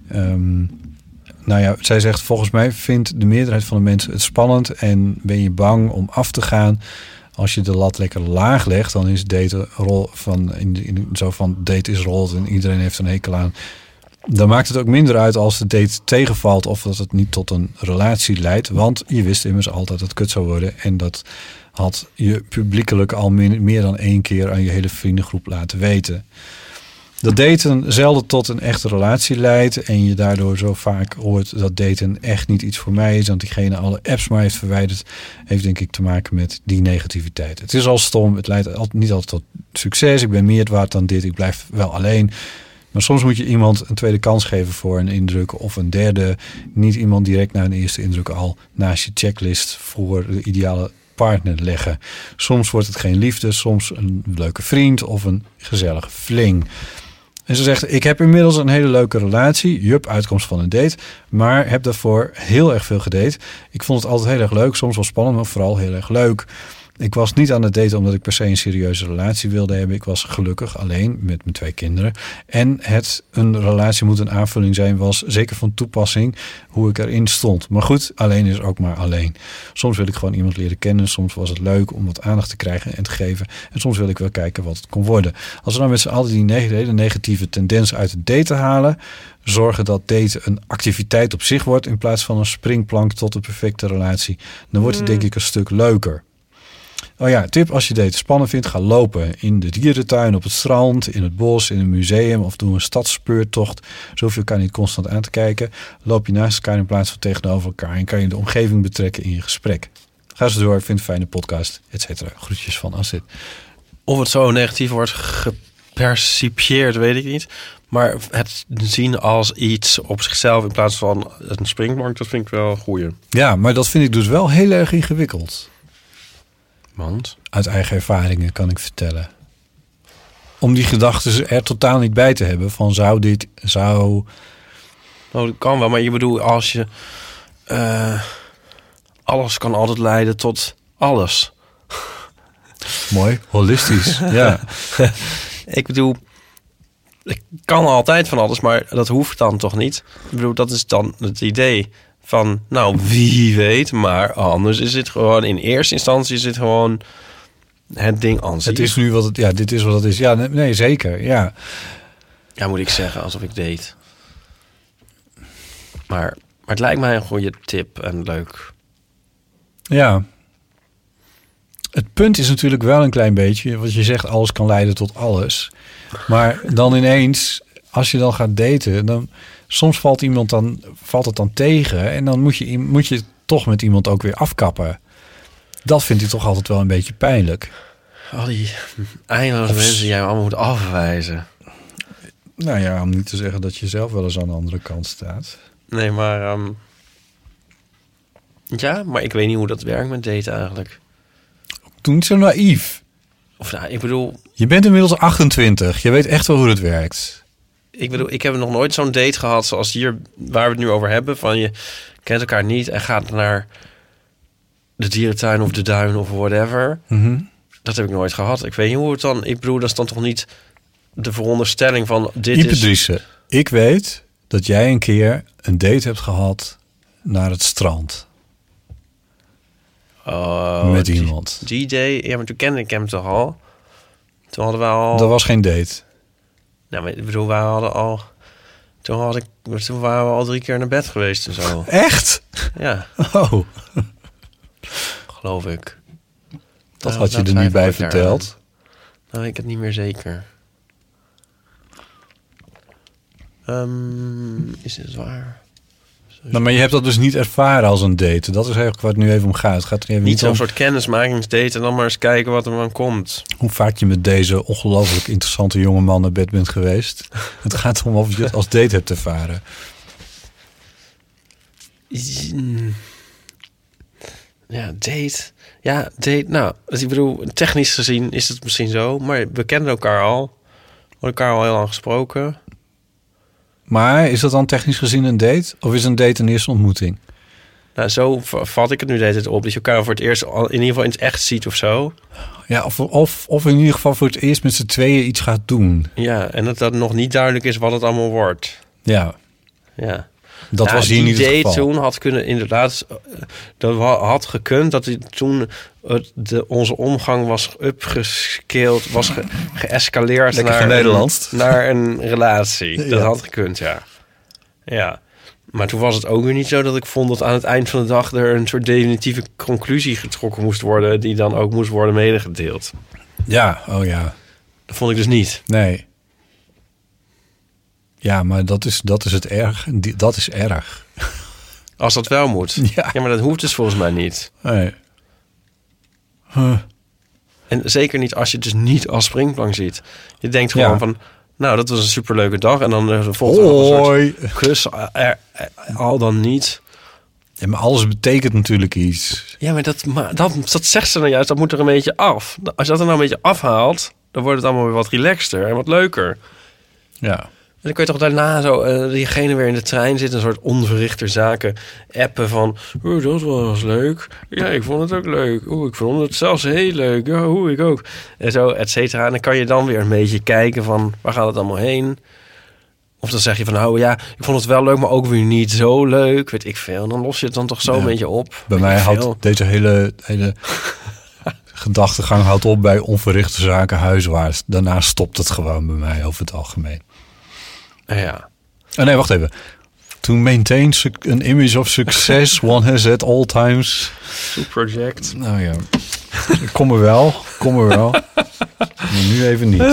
Zij zegt, volgens mij vindt de meerderheid van de mensen het spannend en ben je bang om af te gaan. Als je de lat lekker laag legt, dan is daten date is rolt en iedereen heeft een hekel aan. Dan maakt het ook minder uit als de date tegenvalt of dat het niet tot een relatie leidt. Want je wist immers altijd dat het kut zou worden. En dat had je publiekelijk al meer dan 1 keer aan je hele vriendengroep laten weten. Dat daten zelden tot een echte relatie leidt. En je daardoor zo vaak hoort dat daten echt niet iets voor mij is. Want diegene alle apps maar heeft verwijderd. Heeft denk ik te maken met die negativiteit. Het is al stom. Het leidt niet altijd tot succes. Ik ben meer waard dan dit. Ik blijf wel alleen. Maar soms moet je iemand een tweede kans geven voor een indruk of een derde. Niet iemand direct na een eerste indruk al naast je checklist voor de ideale partner leggen. Soms wordt het geen liefde, soms een leuke vriend of een gezellige fling. En ze zegt, ik heb inmiddels een hele leuke relatie. Uitkomst van een date. Maar heb daarvoor heel erg veel gedate. Ik vond het altijd heel erg leuk. Soms wel spannend, maar vooral heel erg leuk. Ik was niet aan het daten omdat ik per se een serieuze relatie wilde hebben. Ik was gelukkig alleen met mijn 2 kinderen. En een relatie moet een aanvulling zijn, was zeker van toepassing hoe ik erin stond. Maar goed, alleen is ook maar alleen. Soms wil ik gewoon iemand leren kennen. Soms was het leuk om wat aandacht te krijgen en te geven. En soms wil ik wel kijken wat het kon worden. Als we dan met z'n allen die negatieve tendens uit het daten halen, zorgen dat daten een activiteit op zich wordt in plaats van een springplank tot de perfecte relatie, dan wordt het denk ik een stuk leuker. Oh ja, tip als je daten spannend vindt, ga lopen in de dierentuin, op het strand, in het bos, in een museum of doe een stadsspeurtocht. Zoveel kan je niet constant aan te kijken. Loop je naast elkaar in plaats van tegenover elkaar en kan je de omgeving betrekken in je gesprek. Ga zo door, vind een fijne podcast, et cetera. Groetjes van Astrid. Of het zo negatief wordt gepercipieerd, weet ik niet. Maar het zien als iets op zichzelf in plaats van een springplank, dat vind ik wel een goeie. Ja, maar dat vind ik dus wel heel erg ingewikkeld. Want? Uit eigen ervaringen kan ik vertellen. Om die gedachten er totaal niet bij te hebben van zou... Nou, dat kan wel, maar je bedoelt als je... alles kan altijd leiden tot alles. Mooi, holistisch, ja. Ik bedoel, ik kan altijd van alles, maar dat hoeft dan toch niet? Ik bedoel, dat is dan het idee van, nou, wie weet, maar anders is het gewoon, in eerste instantie is het gewoon het ding aan zich. Het is nu wat het, ja, dit is wat het is. Ja, nee, zeker, ja. Ja, moet ik zeggen, alsof ik date. Maar het lijkt mij een goede tip en leuk. Ja. Het punt is natuurlijk wel een klein beetje, wat je zegt, alles kan leiden tot alles. Maar dan ineens, als je dan gaat daten, dan soms valt het dan tegen en dan moet je toch met iemand ook weer afkappen. Dat vind ik toch altijd wel een beetje pijnlijk. Al die eindeloze mensen die jij allemaal moet afwijzen. Nou ja, om niet te zeggen dat je zelf wel eens aan de andere kant staat. Nee, maar ja, maar ik weet niet hoe dat werkt met daten eigenlijk. Doe niet zo naïef. Of nou, ik bedoel... Je bent inmiddels 28. Je weet echt wel hoe het werkt. Ik bedoel, ik heb nog nooit zo'n date gehad zoals hier, waar we het nu over hebben. Van je kent elkaar niet en gaat naar de dierentuin of de duin of whatever. Mm-hmm. Dat heb ik nooit gehad. Ik weet niet hoe het dan... Ik bedoel, dat is dan toch niet de veronderstelling van dit Ipe is... Driessen, ik weet dat jij een keer een date hebt gehad naar het strand. Met iemand. Die day, ja, maar toen kende ik hem toch al. Toen hadden we al... Dat was geen date. Nou, maar ik bedoel, wij hadden al... Toen waren we al 3 keer naar bed geweest en zo. Echt? Ja. Oh. Geloof ik. Dat had je er nu bij verteld. Nou, ik het niet meer zeker. Is het waar? Nou, maar je hebt dat dus niet ervaren als een date. Dat is eigenlijk waar het nu even om gaat. Het gaat er even niet zo'n om soort kennismakingsdate en dan maar eens kijken wat er aan komt. hoe vaak je met deze ongelooflijk interessante jonge man naar bed bent geweest. Het gaat om of je het als date hebt ervaren. Ja, date. Ja, date. Nou, dus ik bedoel, technisch gezien is het misschien zo. Maar we kennen elkaar al. We hebben elkaar al heel lang gesproken. Maar is dat dan technisch gezien een date? Of is een date een eerste ontmoeting? Nou, zo vat ik het nu de hele tijd op. Dat je elkaar voor het eerst in ieder geval in het echt ziet of zo. Ja, of in ieder geval voor het eerst met z'n tweeën iets gaat doen. Ja, en dat nog niet duidelijk is wat het allemaal wordt. Ja. Ja. Dat was hier niet het geval. Toen had kunnen inderdaad... Dat had gekund dat toen onze omgang was upgescaled, was geëscaleerd naar een relatie. Dat had gekund, ja. Ja. Maar toen was het ook weer niet zo dat ik vond dat aan het eind van de dag er een soort definitieve conclusie getrokken moest worden, die dan ook moest worden medegedeeld. Ja, oh ja. Dat vond ik dus niet. Nee. Ja, maar dat is het erg. Dat is erg. Als dat wel moet. Ja. Ja, maar dat hoeft dus volgens mij niet. Nee. En zeker niet als je het dus niet als springplank ziet. Je denkt gewoon van, nou, dat was een superleuke dag. En dan de volgende soort kus, al dan niet. Ja, maar alles betekent natuurlijk iets. Ja, maar dat zegt ze nou juist. Dat moet er een beetje af. Als je dat er nou een beetje afhaalt, dan wordt het allemaal weer wat relaxter en wat leuker. Ja. dan kun je toch daarna zo diegene weer in de trein zit, een soort onverrichter zaken appen van, dat was leuk. Ja, ik vond het ook leuk. Ik vond het zelfs heel leuk. Ja, ik ook. En zo, et cetera. En dan kan je dan weer een beetje kijken van, waar gaat het allemaal heen? Of dan zeg je van, nou ja, ik vond het wel leuk, maar ook weer niet zo leuk. Weet ik veel. Dan los je het dan toch zo een beetje op. Bij mij houdt deze hele gedachtegang houdt op bij onverrichte zaken huiswaarts. Daarna stopt het gewoon bij mij over het algemeen. Ja. Oh nee, wacht even. To maintain an image of success, one has at all times. Project. Nou ja, kom er wel. Maar nu even niet.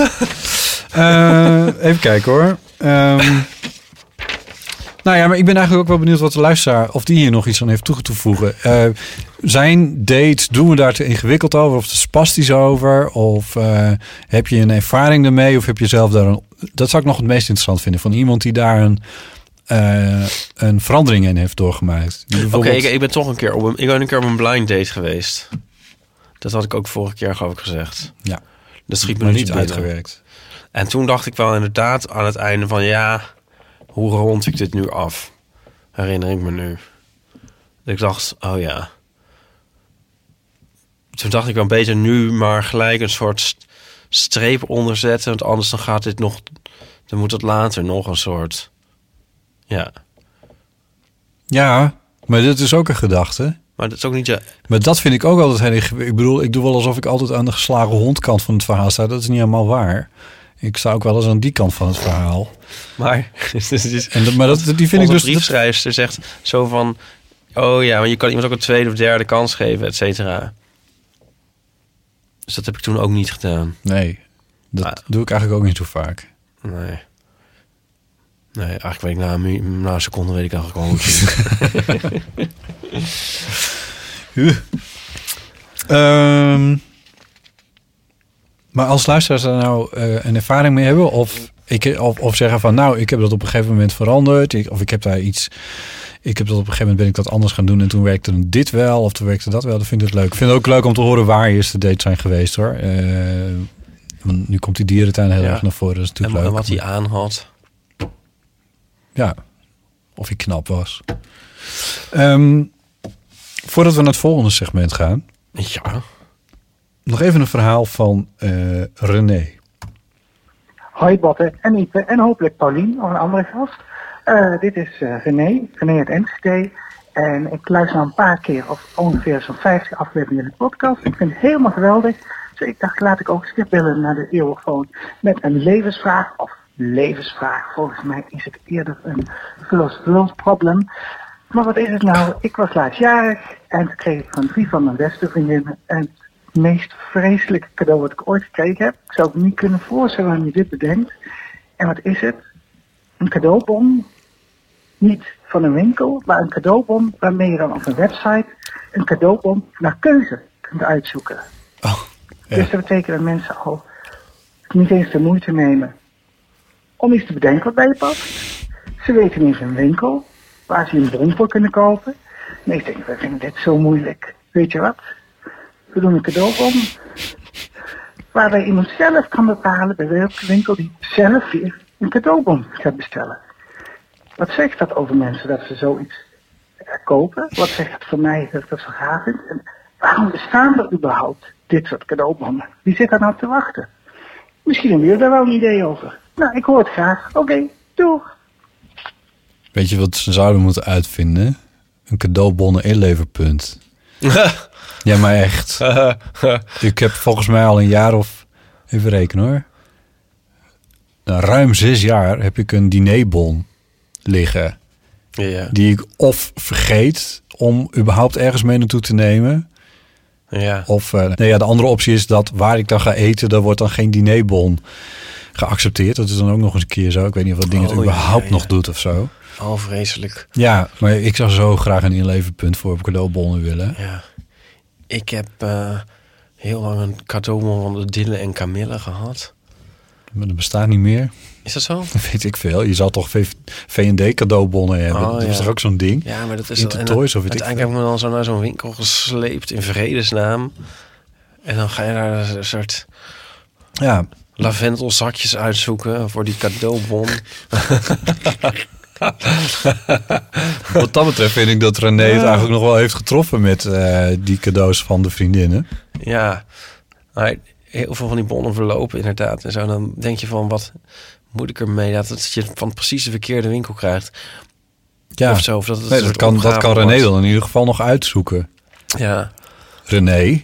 Even kijken hoor. Nou ja, maar ik ben eigenlijk ook wel benieuwd wat de luisteraar, of die hier nog iets aan heeft toe te voegen. Zijn dates, doen we daar te ingewikkeld over? Of te spastisch over? Of heb je een ervaring ermee? Of heb je zelf daar dat zou ik nog het meest interessant vinden. Van iemand die daar een verandering in heeft doorgemaakt. Oké, ik ben toch een keer op een blind date geweest. Dat had ik ook vorige keer geloof ik gezegd. Ja. Dat schiet me maar niet niet binnen. uitgewerkt. En toen dacht ik wel inderdaad aan het einde van, ja, hoe rond ik dit nu af? Herinner ik me nu. Dat ik dacht, oh ja. Toen dacht ik wel beter nu maar gelijk een soort streep onderzetten. Want anders dan gaat dit nog, dan moet het later nog een soort, ja. Ja, maar dit is ook een gedachte. Maar dat is ook niet zo. Maar dat vind ik ook altijd heel. Ik bedoel, ik doe wel alsof ik altijd aan de geslagen hondkant van het verhaal sta. Dat is niet helemaal waar. Ik sta ook wel eens aan die kant van het verhaal. Maar, die vind ik dus. Briefschrijfster zegt zo van, oh ja, maar je kan iemand ook een tweede of derde kans geven, et cetera. Dus dat heb ik toen ook niet gedaan. Nee, dat doe ik eigenlijk ook niet zo vaak. Nee, eigenlijk weet ik na een seconde weet ik eigenlijk al hoe Maar als luisteraars daar nou een ervaring mee hebben, of zeggen van, nou, ik heb dat op een gegeven moment veranderd, ik heb dat op een gegeven moment ben ik dat anders gaan doen en toen werkte dit wel, of toen werkte dat wel, dan vind ik het leuk. Ik vind het ook leuk om te horen waar je eerste dates zijn geweest, hoor. Want nu komt die dierentuin heel erg naar voren, dat is natuurlijk leuk. En wat hij aan had. Ja, of hij knap was. Voordat we naar het volgende segment gaan. Ja. Nog even een verhaal van René. Hoi Botte en Ipe en hopelijk Paulien of een andere gast. Dit is René uit Enschede. En ik luister al een paar keer of ongeveer zo'n 50 afleveringen in de podcast. Ik vind het helemaal geweldig. Dus ik dacht, laat ik ook eens bellen naar de eeuwfoon met een levensvraag. Of levensvraag, volgens mij is het eerder een philosophisch-probleem. Maar wat is het nou? Ik was laatstjarig en toen kreeg ik van 3 van mijn beste vriendinnen het meest vreselijke cadeau wat ik ooit gekregen heb. Ik zou het niet kunnen voorstellen wanneer je dit bedenkt. En wat is het? Een cadeaubon. Niet van een winkel, maar een cadeaubon waarmee je dan op een website een cadeaubon naar keuze kunt uitzoeken. Oh, ja. Dus dat betekent dat mensen al niet eens de moeite nemen om iets te bedenken wat bij je past. Ze weten niet een winkel waar ze een bon voor kunnen kopen. Nee, ik denk, we vinden dit zo moeilijk. Weet je wat? We doen een cadeaubon waarbij iemand zelf kan bepalen bij welke winkel die zelf weer een cadeaubon gaat bestellen. Wat zegt dat over mensen dat ze zoiets kopen? Wat zegt dat voor mij dat ik dat zo gaaf vind? En waarom bestaan er überhaupt dit soort cadeaubonnen? Wie zit daar nou te wachten? Misschien hebben jullie daar wel een idee over. Nou, ik hoor het graag. Oké, doeg! Weet je wat ze zouden moeten uitvinden? Een cadeaubonnen inleverpunt. Ja, maar echt. Ik heb volgens mij al een jaar of... Even rekenen hoor. Nou, ruim 6 jaar heb ik een dinerbon liggen. Ja. Die ik of vergeet om überhaupt ergens mee naartoe te nemen. Ja. Of de andere optie is dat waar ik dan ga eten, daar wordt dan geen dinerbon geaccepteerd. Dat is dan ook nog eens een keer zo. Ik weet niet of dat ding het überhaupt nog doet of zo. Oh, vreselijk. Ja, maar ik zou zo graag een inleverpunt voor cadeaubonnen willen. Ja. Ik heb heel lang een cadeaubon van de Dille en Camille gehad. Maar dat bestaat niet meer. Is dat zo? Dat weet ik veel. Je zal toch V&D cadeaubonnen hebben. Oh, dat ja. is toch ook zo'n ding? Ja, maar dat is... Intertoys of weet ik veel. Uiteindelijk heb ik me dan zo naar zo'n winkel gesleept in vredesnaam. En dan ga je daar een soort... Ja. lavendelzakjes uitzoeken voor die cadeaubon. Wat dat betreft vind ik dat René het eigenlijk nog wel heeft getroffen met die cadeaus van de vriendinnen. Ja, maar heel veel van die bonnen verlopen inderdaad. En zo, dan denk je van, wat moet ik ermee? Dat je van precies de verkeerde winkel krijgt. Ja, of zo. Of dat, dat kan René dan in ieder geval nog uitzoeken. Ja. René.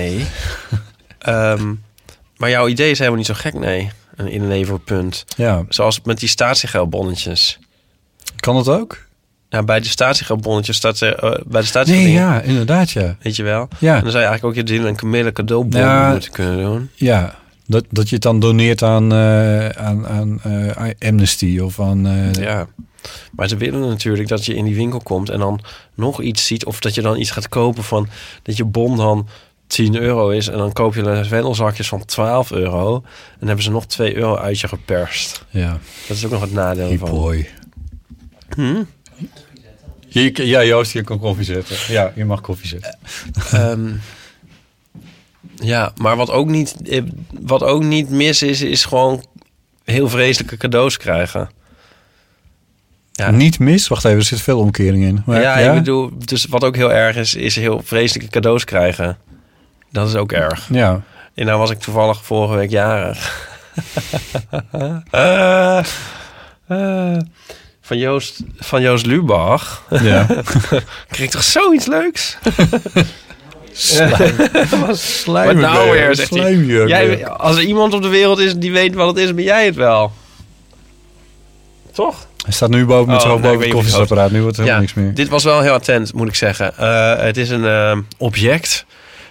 Maar jouw idee is helemaal niet zo gek, nee. Een inleverpunt. Ja. Zoals met die statiegeldbonnetjes. Kan dat ook? Ja, bij de statiegeldbonnetjes staat ze... bij de statiegeldbonnetjes... Nee, ja, inderdaad, ja. Weet je wel? Ja. En dan zou je eigenlijk ook je Dylan en Camille cadeaubon moeten kunnen doen. Ja, dat je het dan doneert aan Amnesty of aan... Ja. Maar ze willen natuurlijk dat je in die winkel komt en dan nog iets ziet. Of dat je dan iets gaat kopen van... dat je bon dan €10 is. En dan koop je lavendelzakjes van €12. En dan hebben ze nog €2 uit je geperst. Ja. Dat is ook nog het nadeel van. Boy. Ja, Joost, je kan koffie zetten. Ja, je mag koffie zetten. Ja, maar wat ook niet mis is gewoon heel vreselijke cadeaus krijgen. Ja. Niet mis? Wacht even, er zit veel omkering in. Maar, ja, ik bedoel, dus wat ook heel erg is heel vreselijke cadeaus krijgen. Dat is ook erg. Ja. En nou was ik toevallig vorige week jarig. Van Joost Lubach. Ja. Kreeg toch zoiets leuks? Slijm. Maar nou weer, zegt hij. Jij, als er iemand op de wereld is die weet wat het is, ben jij het wel. Toch? Hij staat nu boven met zijn hoofd boven het koffiezetapparaat. Nu wordt er helemaal niks meer. Dit was wel heel attent, moet ik zeggen. Het is een object.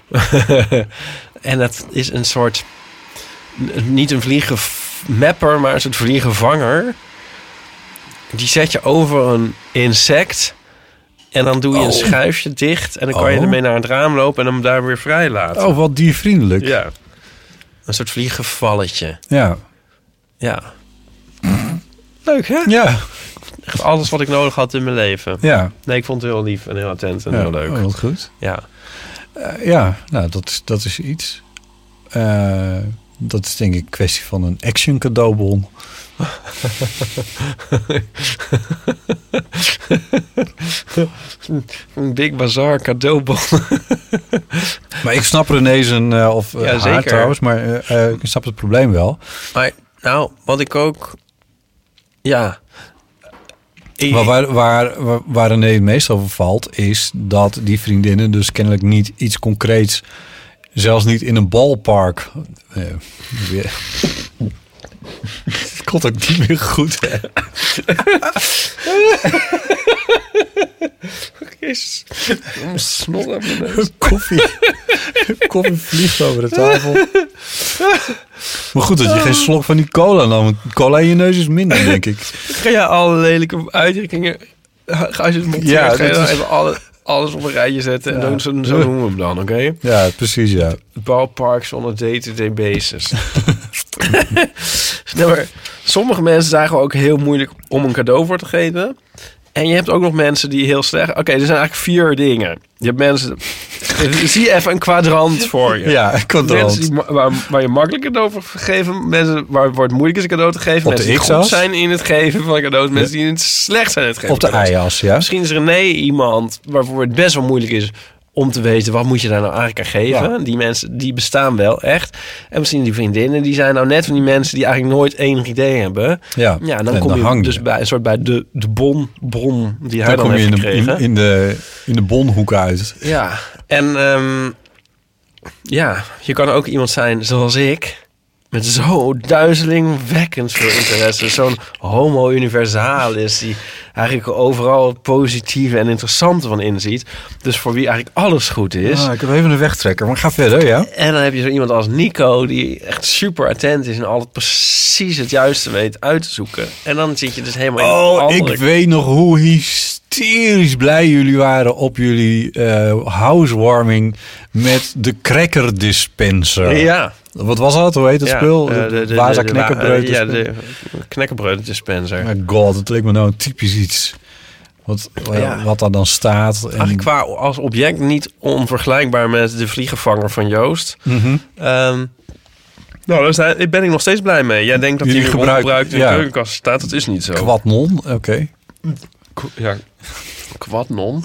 En het is een soort... Niet een vliegenmapper, maar een soort vliegenvanger. Die zet je over een insect. En dan doe je een schuifje dicht. En dan kan je ermee naar het raam lopen en hem daar weer vrij laten. Oh, wat diervriendelijk. Ja. Een soort vliegenvalletje. Ja. Ja. Leuk, hè? Ja. Echt alles wat ik nodig had in mijn leven. Ja. Nee, ik vond het heel lief en heel attent en heel leuk. Oh, wat goed. Ja. Ja, nou, dat is iets. Dat is denk ik een kwestie van een action cadeaubon. Een Big Bazaar cadeaubon. Maar ik snap René zijn of ja, haar zeker. trouwens, maar ik snap het probleem wel. Maar nou, wat ik ook... Ja. Maar waar René het meest over valt, is dat die vriendinnen dus kennelijk niet iets concreets, zelfs niet in een balpark. Het komt ook niet meer goed, hè? Snot op mijn neus. Koffie vliegt over de tafel. Maar goed, dat je geen slok van die cola nam. Want cola in je neus is minder, denk ik. Ga je alle lelijke uitdrukkingen... Als je het monteert, Ja, ga je dan is... even alles op een rijtje zetten. En dan, zo noemen we hem dan, oké? Ja, precies, ja. Bouwparks on a day-to-day basis. Nee, maar sommige mensen zijn gewoon ook heel moeilijk om een cadeau voor te geven. En je hebt ook nog mensen die heel slecht... Oké, er zijn eigenlijk 4 dingen. Je hebt mensen... Zie even een kwadrant voor je. Ja, een kwadrant. Mensen waar je makkelijk cadeau voor geven. Mensen waar het moeilijk is een cadeau te geven. Op de mensen die X-as? goed zijn in het geven van cadeaus. Mensen die het slecht zijn in het geven Op de van cadeaus. y-as, ja. Misschien is René iemand waarvoor het best wel moeilijk is om te weten wat moet je daar nou eigenlijk aan geven. Ja. Die mensen die bestaan wel echt. En misschien die vriendinnen die zijn nou net van die mensen die eigenlijk nooit enig idee hebben. Ja, ja, dan kom je dus bij een soort bij de bron die hij dan heeft gekregen. In de bonhoek uit. Ja, en ja, je kan ook iemand zijn zoals ik, met zo duizelingwekkend veel interesse. Zo'n homo universalis die eigenlijk overal het positieve en interessante van inziet. Dus voor wie eigenlijk alles goed is. Ah, ik heb even een wegtrekker, maar ga verder, ja. En dan heb je zo iemand als Nico die echt super attent is en altijd precies het juiste weet uit te zoeken. En dan zit je dus helemaal in Oh, ik weet nog hoe hysterisch blij jullie waren op jullie housewarming met de cracker dispenser. Ja. Wat was dat? Hoe heet het spul? De Waza knekkerbreud. Ja, de knekkerbreud dispenser. My god, het leek me nou typisch iets. Wat daar dan staat. En... Eigenlijk qua als object niet onvergelijkbaar met de vliegenvanger van Joost. Mm-hmm. Nou, daar ben ik nog steeds blij mee. Jij denkt dat hij weer ongebruikt in de keukenkast staat. Dat is niet zo. Quadnon, oké. Ja, quadnon.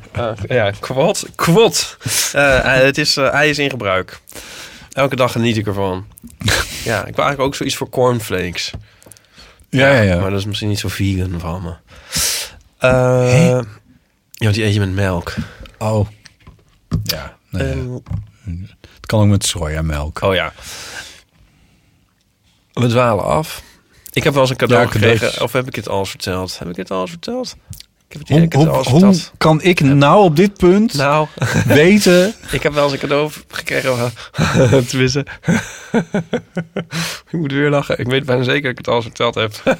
Quad. Hij is in gebruik. Elke dag geniet ik ervan. Ja, ik wil eigenlijk ook zoiets voor cornflakes. Ja. Maar dat is misschien niet zo vegan van me. Ja, die eet je met melk. Oh. Ja. Het kan ook met sojamelk. Oh ja. We dwalen af. Ik heb wel eens een cadeau gekregen. Of heb ik het al eens verteld? Heb ik het al eens verteld? Hoe kan ik nou op dit punt weten? Ik heb wel eens een cadeau gekregen. Tenminste. Ik moet weer lachen. Ik weet bijna zeker dat ik het al eens verteld heb.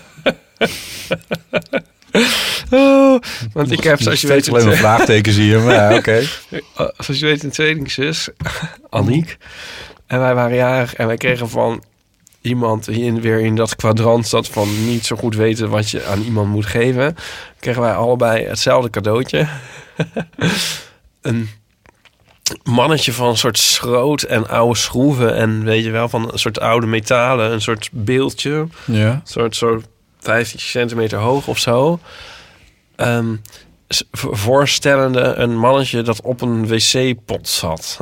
Want ik heb, zoals je weet... alleen maar vraagtekens hier, maar ja, oké. Zoals je weet, een tweelingzus, Aniek. En wij waren jarig en wij kregen van iemand weer in dat kwadrant zat van niet zo goed weten wat je aan iemand moet geven. Kregen wij allebei hetzelfde cadeautje. Een mannetje van een soort schroot en oude schroeven en weet je wel, van een soort oude metalen, een soort beeldje. Ja. Een soort 15 centimeter hoog of zo. Voorstellende een mannetje dat op een wc-pot zat.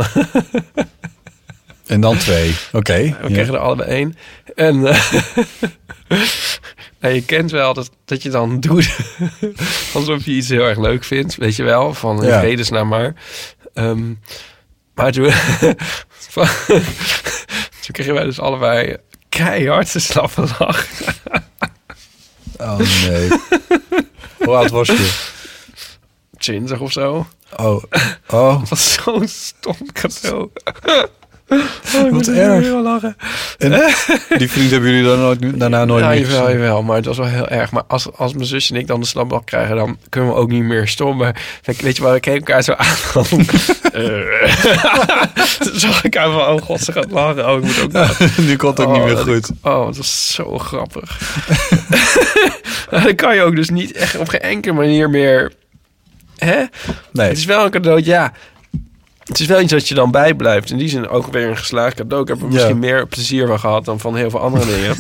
En dan 2. Oké. We kregen er allebei 1. En je kent wel dat je dan doet alsof je iets heel erg leuk vindt. Weet je wel, van vredesnaam maar. Maar toen kregen wij dus allebei keihard te slappe lach. Oh nee. Hoe oud was je? 20 of zo. Oh. Dat was zo'n stom cadeau. Wat erg. Heel lachen. En die vriend hebben jullie daarna nooit meer gezien? Jawel, maar het was wel heel erg. Maar als mijn zusje en ik dan de slaapbal krijgen, dan kunnen we ook niet meer stom. Maar weet je wat, we keken elkaar zo aan. Toen zag ik aan van, oh god, ze gaat lachen. Oh, ik moet ook nu komt het ook niet meer goed. Dat is zo grappig. Dan kan je ook dus niet echt op geen enkele manier meer... Hè? Nee. Het is wel een cadeautje, ja. Het is wel iets dat je dan bijblijft. In die zin ook weer een geslaagd cadeau. Ik heb er misschien meer plezier van gehad dan van heel veel andere dingen.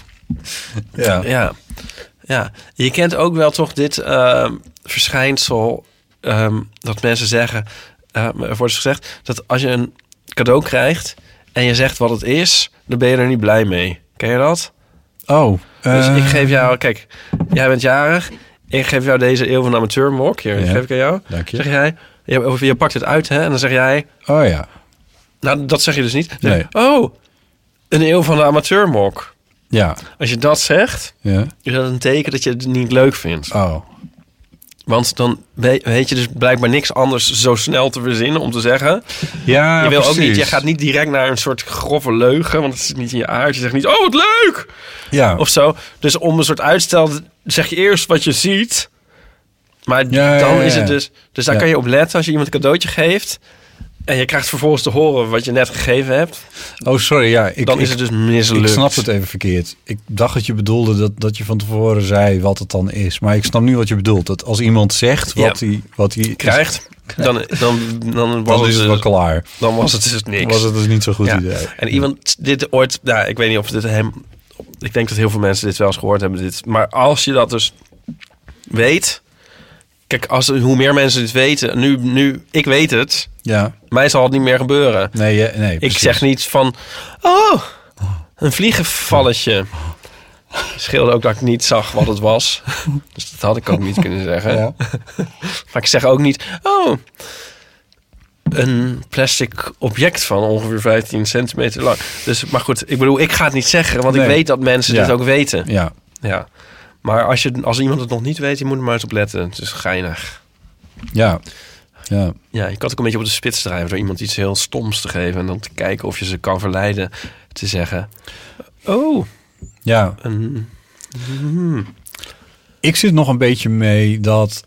Ja. Je kent ook wel toch dit verschijnsel dat mensen zeggen... er wordt dus gezegd dat als je een cadeau krijgt en je zegt wat het is, dan ben je er niet blij mee. Ken je dat? Oh. Dus ik geef jou... Kijk, jij bent jarig. Ik geef jou deze Eeuw van de Amateur mok. Hier, geef ik aan jou. Dank je. Zeg jij... Je pakt het uit, hè? En dan zeg jij... Oh ja. Nou, dat zeg je dus niet. Nee. Oh, een Eeuw van de Amateurmok. Ja. Als je dat zegt, is dat een teken dat je het niet leuk vindt. Oh. Want dan weet je dus blijkbaar niks anders zo snel te verzinnen om te zeggen. Ja, je wil precies. ook niet. Je gaat niet direct naar een soort grove leugen, want het zit niet in je aard. Je zegt niet, oh wat leuk! Ja. Of zo. Dus om een soort uitstel zeg je eerst wat je ziet. Maar dan is het dus... Dus daar kan je op letten als je iemand een cadeautje geeft. En je krijgt vervolgens te horen wat je net gegeven hebt. Oh, sorry. Ja, dan is het dus mislukt. Ik snap het even verkeerd. Ik dacht dat je bedoelde dat je van tevoren zei wat het dan is. Maar ik snap nu wat je bedoelt. Dat als iemand zegt wat hij krijgt, dan is het wel klaar. Dan was het dus niks. Was het dus niet zo goed idee. En iemand dit ooit... Ja, ik weet niet of dit hem... Ik denk dat heel veel mensen dit wel eens gehoord hebben. Maar als je dat dus weet... Kijk, hoe meer mensen dit weten... Nu ik weet het. Ja. Mij zal het niet meer gebeuren. Nee, ik zeg niet van... Oh, een vliegenvalletje. Scheelde ook dat ik niet zag wat het was. Dus dat had ik ook niet kunnen zeggen. Ja. Maar ik zeg ook niet... Oh, een plastic object van ongeveer 15 centimeter lang. Dus, maar goed, ik bedoel, ik ga het niet zeggen... want ik weet dat mensen dit ook weten. Ja. Maar als iemand het nog niet weet, je moet er maar eens op letten. Het is geinig. Ja, je kan ook een beetje op de spits drijven... door iemand iets heel stoms te geven... en dan te kijken of je ze kan verleiden te zeggen... Oh. Ja. Ik zit nog een beetje mee dat...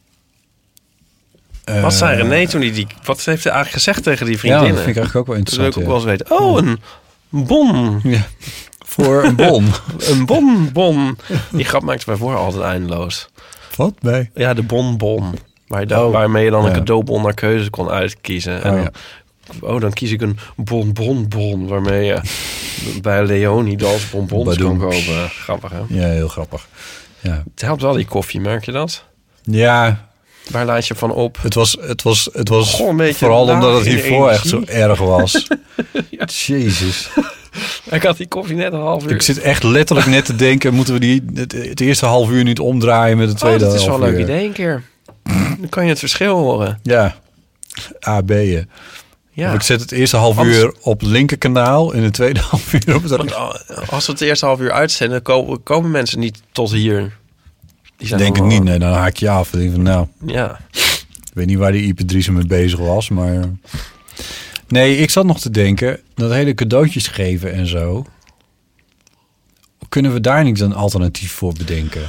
Wat zei René toen wat heeft hij eigenlijk gezegd tegen die vriendinnen? Ja, dat vind ik eigenlijk ook wel interessant. Dat wil ik ook wel eens weten. Oh, een bon. Ja. Voor een bon. Een bon. Die grap maakte wij voor altijd eindeloos. Wat bij? Ja, de bonbon. Waarmee je dan een cadeaubon naar keuze kon uitkiezen. En dan dan kies ik een bonbonbon waarmee je bij Leonidas bonbons kan kopen. Grappig, hè? Ja, heel grappig. Ja. Het helpt wel, die koffie, merk je dat? Ja. Waar laat je van op? Het was Goh, een beetje vooral omdat het hiervoor echt zo energie. erg was. Ja. Jezus. Ik had die koffie net een half uur. Ik zit echt letterlijk net te denken, moeten we het eerste half uur niet omdraaien met het tweede half uur? Dat is wel een leuk idee een keer. Dan kan je het verschil horen. Ja. A, B'en. Ja. Of ik zet het eerste half uur op het linkerkanaal en het tweede half uur op het Want als we het eerste half uur uitzenden, komen mensen niet tot hier. Die zijn denk het niet, nee, dan haak je af. Ik denk van, nou, ja. ik weet niet waar die Ipe Driessen mee bezig was, maar... Nee, ik zat nog te denken, dat hele cadeautjes geven en zo... Kunnen we daar niet een alternatief voor bedenken?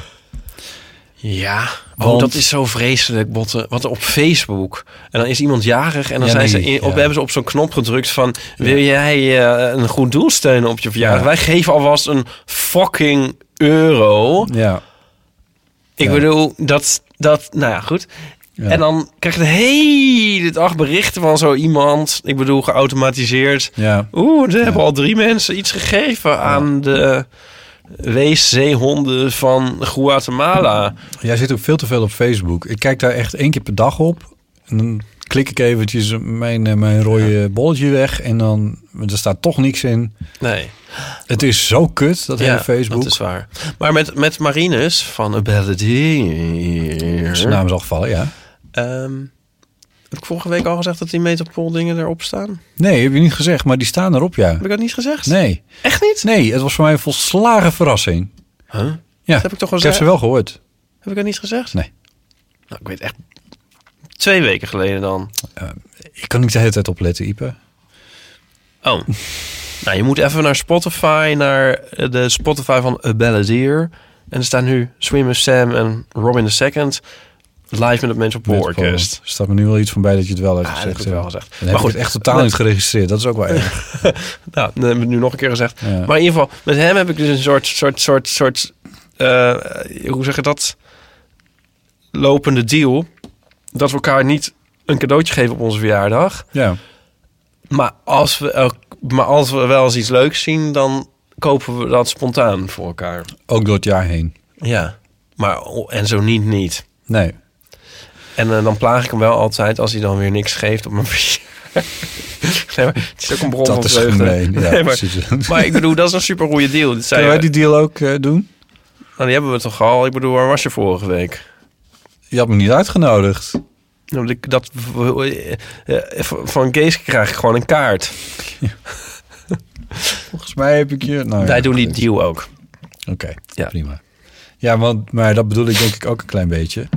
Ja, Want- dat is zo vreselijk, Botte. Want op Facebook, en dan is iemand jarig... en dan hebben ze op zo'n knop gedrukt van... wil jij een goed doel steunen op je verjaardag? Ja. Wij geven alvast een fucking euro. Ja. Ik bedoel, dat... Nou ja, goed. Ja. En dan krijg je de hele dag berichten van zo iemand. Ik bedoel, geautomatiseerd. Ja. Ze hebben al 3 mensen iets gegeven aan de weeszeehonden van Guatemala. Jij zit ook veel te veel op Facebook. Ik kijk daar echt 1 keer per dag op. En dan klik ik eventjes mijn rode bolletje weg. En dan er staat toch niks in. Nee. Het is zo kut, dat hele Facebook. dat is waar. Maar met Marinus van Ability... Zijn naam is al gevallen, ja. Heb ik vorige week al gezegd dat die Metropool dingen erop staan? Nee, heb je niet gezegd, maar die staan erop, ja. Heb ik dat niet gezegd? Nee. Echt niet? Nee, het was voor mij een volslagen verrassing. Huh? Ja, Dat heb ik toch ik heb gezegd? ze wel gehoord. Heb ik dat niet gezegd? Nee. Nou, ik weet echt... 2 weken geleden dan. Ik kan niet de hele tijd opletten, Ipe. Oh. Nou, je moet even naar Spotify, naar de Spotify van A Balladeer. En er staan nu Swimmer Sam en Robin II live met het Metropool Orkest. Er staat me nu wel iets van bij dat je het wel hebt gezegd. dat heb ik wel gezegd. Dan heb ik het echt totaal niet geregistreerd. Dat is ook wel erg. Nou, dat hebben we het nu nog een keer gezegd. Ja. Maar in ieder geval, met hem heb ik dus een soort hoe zeg je dat? Lopende deal. Dat we elkaar niet een cadeautje geven op onze verjaardag. Ja. Maar als we wel eens iets leuks zien, dan kopen we dat spontaan voor elkaar. Ook door het jaar heen. Ja, maar en zo niet. Nee. En dan plaag ik hem wel altijd als hij dan weer niks geeft op mijn verjaardag. Nee, maar het is ook een bron van Dat is vreugde. gemeen. Ja, Nee, precies. maar ik bedoel, dat is een super goede deal. Dit zei Kunnen wij die deal ook doen? Nou, die hebben we toch al. Ik bedoel, waar was je vorige week? Je had me niet uitgenodigd. Nou, van Kees krijg ik gewoon een kaart. Volgens mij heb ik je... Nou, Wij doen die deal ook. Oké, Ja. prima. Ja, maar dat bedoel ik denk ik ook een klein beetje.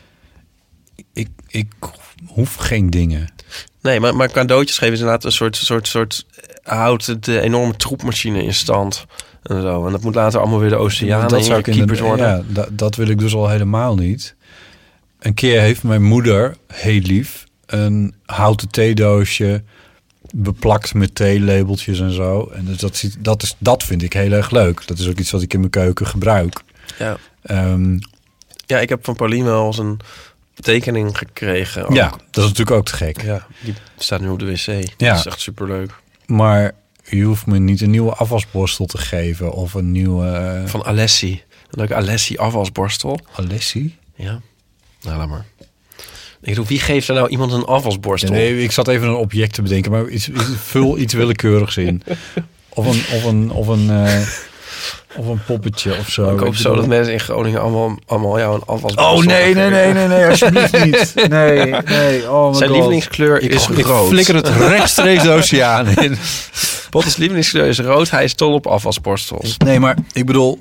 Ik hoef geen dingen. Nee, maar cadeautjes geven is inderdaad een soort houdt de enorme troepmachine in stand. En zo. En dat moet later allemaal weer de oceanen ingekieperd worden. Ja, dat wil ik dus al helemaal niet. Een keer heeft mijn moeder, heel lief, een houten theedoosje beplakt met theelabeltjes en zo. En dus dat vind ik heel erg leuk. Dat is ook iets wat ik in mijn keuken gebruik. Ja. Ja, Ik heb van Paulien wel eens een tekening gekregen. Ook. ja, dat is natuurlijk ook te gek. Ja, die staat nu op de wc. Ja. Dat is echt superleuk. Maar je hoeft me niet een nieuwe afwasborstel te geven of een nieuwe... Van Alessi. Een leuke Alessi afwasborstel. Alessi? Ja. Nou, laat maar. Ik bedoel, wie geeft er nou iemand een afwasborstel? Nee, ik zat even een object te bedenken, maar vul iets willekeurigs in. Of een poppetje of zo. Ik hoop zo dat mensen in Groningen allemaal jou een afwasborstel Oh, nee, geven. alsjeblieft niet. Nee, oh my Zijn God. lievelingskleur is Ik rood. flikker het rechtstreeks de oceaan in. Bottes lievelingskleur is rood. Hij is dol op afwasborstels. Nee, maar ik bedoel...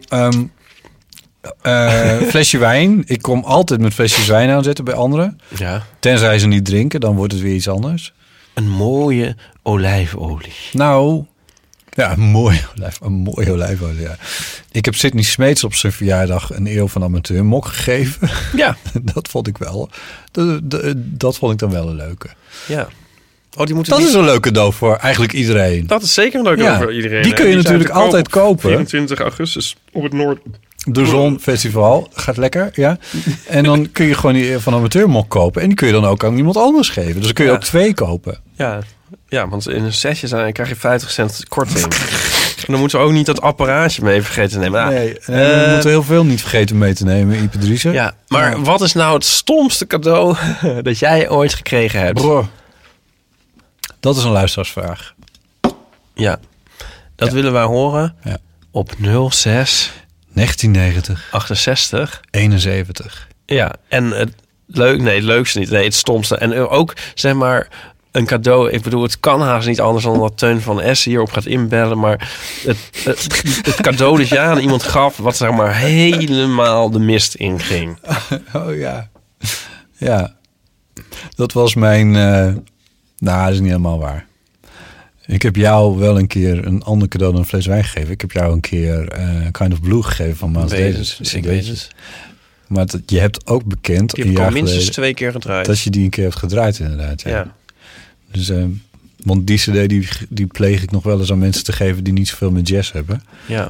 flesje wijn. Ik kom altijd met flesjes wijn aanzetten bij anderen. Ja. Tenzij ze niet drinken, dan wordt het weer iets anders. Een mooie olijfolie. Nou, ja, een mooie olijfolie. Ja. Ik heb Sidney Smeets op zijn verjaardag een eeuw van amateur mok gegeven. Ja. Dat vond ik wel. Dat vond ik dan wel een leuke. Ja. Oh, die moeten Dat niet... is een leuk cadeau voor eigenlijk iedereen. Dat is zeker een leuke Ja, voor iedereen. die kun je natuurlijk altijd kopen. 24 augustus op het Noord. De Zon Festival gaat lekker, ja. En dan kun je gewoon die van amateur mok kopen. En die kun je dan ook aan iemand anders geven. Dus dan kun je ook 2 kopen. Ja, Ja, want in een setje krijg je 50 cent korting. En dan moeten we ook niet dat apparaatje mee vergeten te nemen. Nee, we moeten heel veel niet vergeten mee te nemen, Ipe Driessen. Ja, maar wat is nou het stomste cadeau dat jij ooit gekregen hebt? Bro, dat is een luisteraarsvraag. Ja, dat willen wij horen op 06 1990 68 71. Ja, en het leukste niet. Nee, het stomste. En ook, zeg maar, een cadeau. Ik bedoel, het kan haast niet anders dan dat Teun van S hierop gaat inbellen. Maar het cadeau dat jij aan iemand gaf, wat zeg maar helemaal de mist inging. Oh ja. Ja. Dat was mijn... dat is niet helemaal waar. Ik heb jou wel een keer een ander cadeau dan een fles wijn gegeven. Ik heb jou een keer Kind of Blue gegeven van Miles Davis. Ik weet het. Maar je hebt ook bekend... Ik heb al minstens 2 keer gedraaid. Dat je die een keer hebt gedraaid, inderdaad. Ja. Dus, want die cd die pleeg ik nog wel eens aan mensen te geven die niet zoveel met jazz hebben. Ja.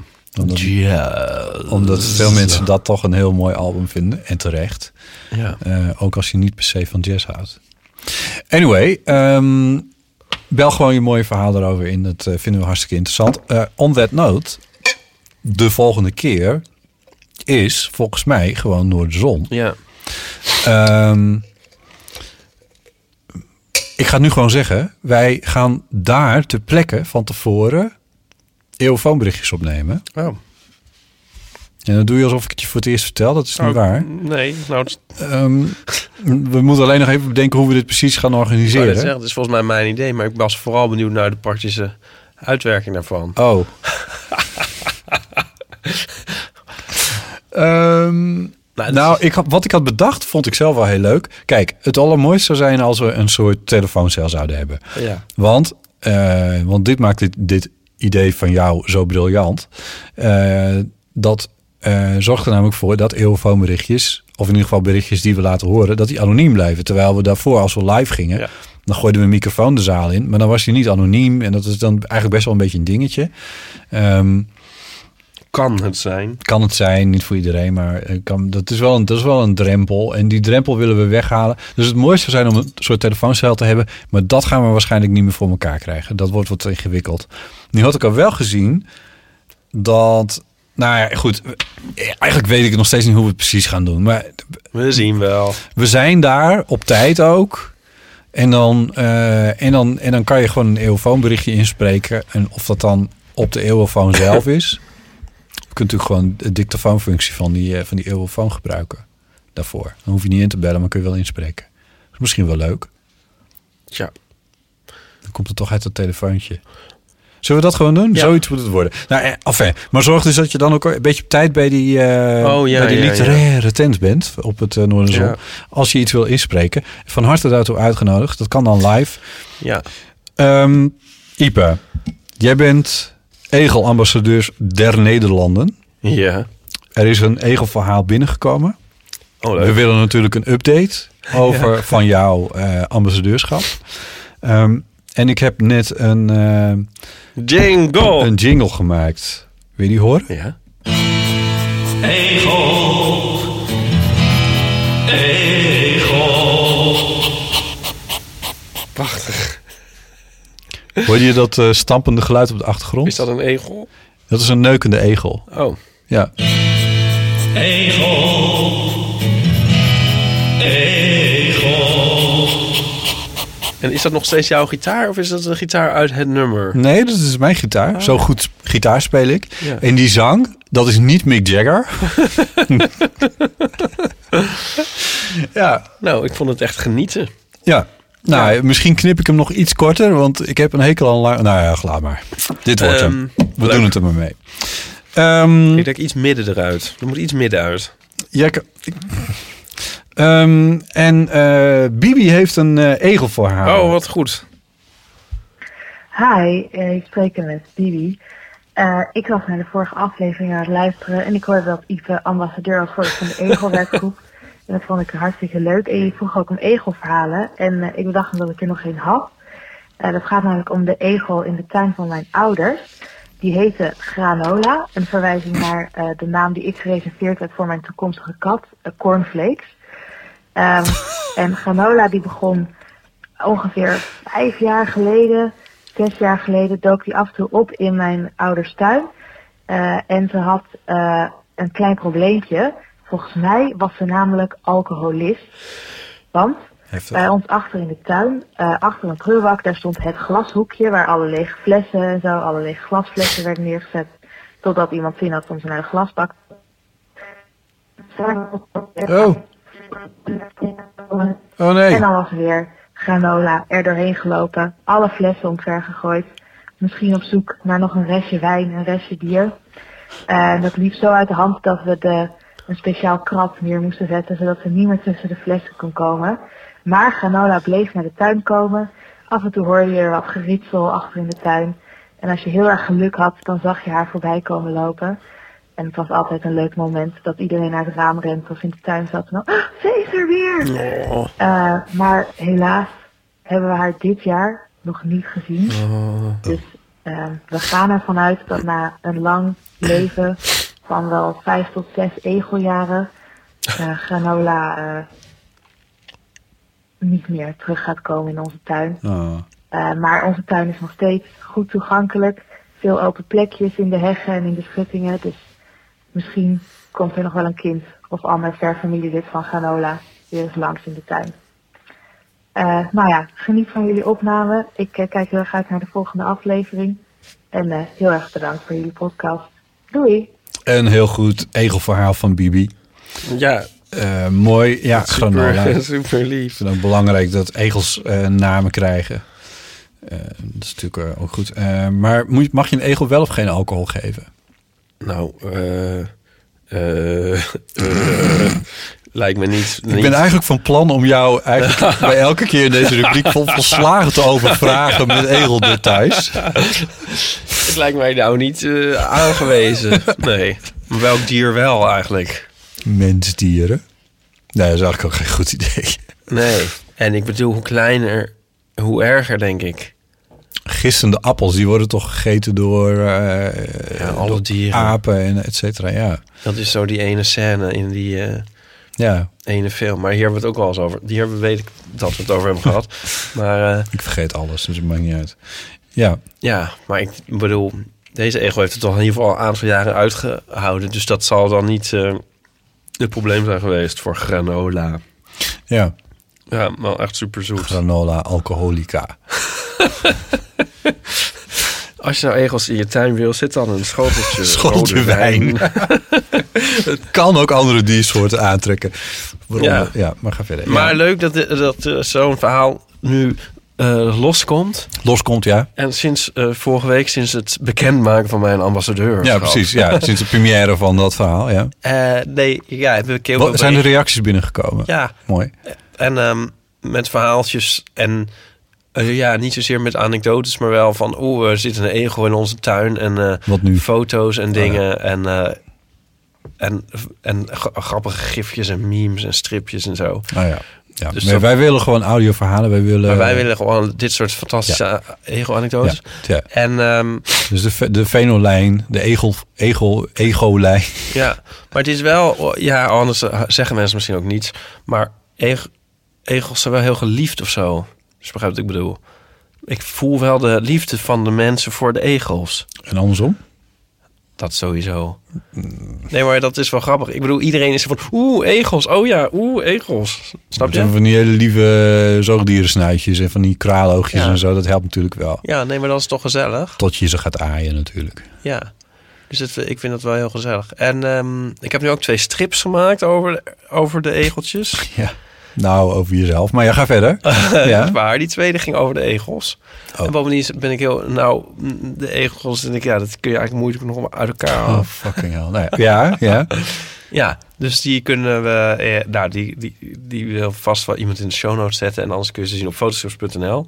Omdat veel mensen dat toch een heel mooi album vinden. En terecht. Ja. Ook als je niet per se van jazz houdt. Anyway, bel gewoon je mooie verhaal erover in. Dat vinden we hartstikke interessant. On that note, de volgende keer is volgens mij gewoon Noorderzon. Ja. Ik ga het nu gewoon zeggen. Wij gaan daar ter plekke van tevoren eeuwfoonberichtjes opnemen. Oh. En dan doe je alsof ik het je voor het eerst vertel. Dat is niet waar. Nee. Nou, we moeten alleen nog even bedenken hoe we dit precies gaan organiseren. Dat is volgens mij mijn idee. Maar ik was vooral benieuwd naar de praktische uitwerking daarvan. Oh. Wat ik had bedacht, vond ik zelf wel heel leuk. Kijk, het allermooiste zou zijn als we een soort telefooncel zouden hebben. Ja. Want dit maakt dit idee van jou zo briljant. Dat zorgt er namelijk voor dat eeuwfoonberichtjes, of in ieder geval berichtjes die we laten horen, dat die anoniem blijven. Terwijl we daarvoor, als we live gingen, dan gooiden we een microfoon de zaal in. Maar dan was die niet anoniem. En dat is dan eigenlijk best wel een beetje een dingetje. Kan het zijn. Kan het zijn, niet voor iedereen, maar dat is wel een drempel. En die drempel willen we weghalen. Dus het mooiste zou zijn om een soort telefooncel te hebben. Maar dat gaan we waarschijnlijk niet meer voor elkaar krijgen. Dat wordt wat ingewikkeld. Nu had ik al wel gezien dat... Nou ja, goed. Eigenlijk weet ik nog steeds niet hoe we het precies gaan doen. Maar we zien wel. We zijn daar op tijd ook. En dan kan je gewoon een eeuwfoonberichtje inspreken. En of dat dan op de eeuwfoon zelf is... Je kunt natuurlijk gewoon de dictafoonfunctie van die eeuwfoon gebruiken daarvoor. Dan hoef je niet in te bellen, maar kun je wel inspreken. Dat is misschien wel leuk. Tja. Dan komt het toch uit dat telefoontje. Zullen we dat gewoon doen? Ja. Zoiets moet het worden. Nou, maar zorg dus dat je dan ook een beetje op tijd bij die literaire tent bent op het Noorderzon. Ja. Als je iets wil inspreken. Van harte daartoe uitgenodigd. Dat kan dan live. Ja. Ipe, jij bent... Egelambassadeurs der Nederlanden. Ja. Er is een egelverhaal binnengekomen. Oh, leuk. We willen natuurlijk een update over van jouw ambassadeurschap. En ik heb net een jingle gemaakt. Wil je die horen? Ja. Egel. Prachtig. Hoor je dat stampende geluid op de achtergrond? Is dat een egel? Dat is een neukende egel. Oh. Ja. Egel. En is dat nog steeds jouw gitaar of is dat een gitaar uit het nummer? Nee, dat is mijn gitaar. Zo goed gitaar speel ik. Ja. En die zang, dat is niet Mick Jagger. Ja. Nou, ik vond het echt genieten. Ja. Nou, misschien knip ik hem nog iets korter, want ik heb een hekel aan lang... Nou ja, laat maar. Dit wordt hem. We doen het er maar mee. Ik denk iets midden eruit. Er moet iets midden uit. Ja, Bibi heeft een egel voor haar. Oh, wat goed. Hi, ik spreek met Bibi. Ik was naar de vorige aflevering aan het luisteren en ik hoorde dat Ipe ambassadeur was voor van de egelwerkgroep. En dat vond ik hartstikke leuk. En je vroeg ook om egelverhalen. En ik bedacht dat ik er nog geen had. Dat gaat namelijk om de egel in de tuin van mijn ouders. Die heette Granola. Een verwijzing naar de naam die ik gereserveerd heb voor mijn toekomstige kat, Cornflakes. En Granola die begon ongeveer 5 jaar geleden, 6 jaar geleden, dook die af en toe op in mijn ouders tuin. En ze had een klein probleempje. Volgens mij was ze namelijk alcoholist. Want bij ons achter in de tuin, achter een prullenbak, daar stond het glashoekje waar alle lege flessen en zo, alle lege glasflessen werden neergezet. Totdat iemand zin had om ze naar de glasbak. Oh nee. En dan was er weer granola er doorheen gelopen. Alle flessen omver gegooid. Misschien op zoek naar nog een restje wijn, een restje bier. Dat liep zo uit de hand dat we een speciaal krat neer moesten zetten, zodat ze niet meer tussen de flessen kon komen. Maar granola bleef naar de tuin komen. Af en toe hoorde je er wat geritsel achter in de tuin. En als je heel erg geluk had, dan zag je haar voorbij komen lopen. En het was altijd een leuk moment dat iedereen naar het raam rent of in de tuin zat. En dan, ze is er weer! Oh. Maar helaas hebben we haar dit jaar nog niet gezien. Dus we gaan ervan uit dat na een lang leven van wel 5 tot 6 egeljaren granola niet meer terug gaat komen in onze tuin. Maar onze tuin is nog steeds goed toegankelijk. Veel open plekjes in de heggen en in de schuttingen. Dus misschien komt er nog wel een kind of ander ver familielid van granola weer eens langs in de tuin. Nou ja, geniet van jullie opname. Ik kijk heel erg uit naar de volgende aflevering. En heel erg bedankt voor jullie podcast. Doei! Een heel goed egelverhaal van Bibi. Ja. Mooi. Ja, granola. Super lief. Ik vind het ook belangrijk dat egels namen krijgen. Dat is natuurlijk ook goed. Maar mag je een egel wel of geen alcohol geven? Nou, lijkt me niet. Ik ben eigenlijk van plan om jou eigenlijk bij elke keer in deze rubriek volslagen te overvragen met egeldetails. Het lijkt mij nou niet aangewezen. Nee. Maar welk dier wel eigenlijk? Mensdieren? Nee, dat is eigenlijk ook geen goed idee. Nee. En ik bedoel, hoe kleiner, hoe erger, denk ik. Gistende appels, die worden toch gegeten door alle dieren. Apen en et cetera, ja. Dat is zo die ene scène in die ene film. Maar hier hebben we het ook wel eens over. Hier weet ik dat we het over hebben gehad. Maar ik vergeet alles, dus het maakt niet uit. Ja. Ja, maar ik bedoel, deze egel heeft het toch in ieder geval een aantal jaren uitgehouden. Dus dat zal dan niet het probleem zijn geweest voor granola. Ja. Ja, wel echt super zoet. Granola alcoholica. Als je nou egels in je tuin wil, zit dan een schoteltje rode wijn. Het kan ook andere diersoorten aantrekken. Ja, maar ga verder. Maar leuk dat zo'n verhaal nu loskomt. Loskomt, ja. En sinds vorige week, sinds het bekendmaken van mijn ambassadeur. Ja, precies. Ja, sinds de première van dat verhaal, ja. Zijn er reacties binnengekomen? Ja. Mooi. En met verhaaltjes en niet zozeer met anekdotes, maar wel van er zit een egel in onze tuin en wat nu? Foto's en dingen en grappige gifjes en memes en stripjes en zo. Ja, dus wij willen gewoon audioverhalen. Wij willen gewoon dit soort fantastische egel-anekdotes. Ja. En dus de venolijn, de egolijn. Ja, maar het is wel, anders zeggen mensen misschien ook niets, maar egels zijn wel heel geliefd of zo. Dus begrijp wat ik bedoel. Ik voel wel de liefde van de mensen voor de egels. En andersom? Dat sowieso. Nee, maar dat is wel grappig. Ik bedoel, iedereen is van, egels. Oh ja, egels. Snap je? Van die hele lieve zoogdierensnuitjes en van die kraaloogjes en zo. Dat helpt natuurlijk wel. Ja, nee, maar dat is toch gezellig? Tot je ze gaat aaien natuurlijk. Ja, dus ik vind dat wel heel gezellig. En ik heb nu ook 2 strips gemaakt over de egeltjes. Ja. Nou, over jezelf. Maar ga verder. Ja. Maar die tweede ging over de egels. En bovendien ben ik heel... Nou, de egels, denk ik, dat kun je eigenlijk moeilijk nog uit elkaar halen. Oh, fucking hell. Nou, ja. Ja, dus die kunnen we... die wil vast wel iemand in de show notes zetten. En anders kun je ze zien op fotostrips.nl.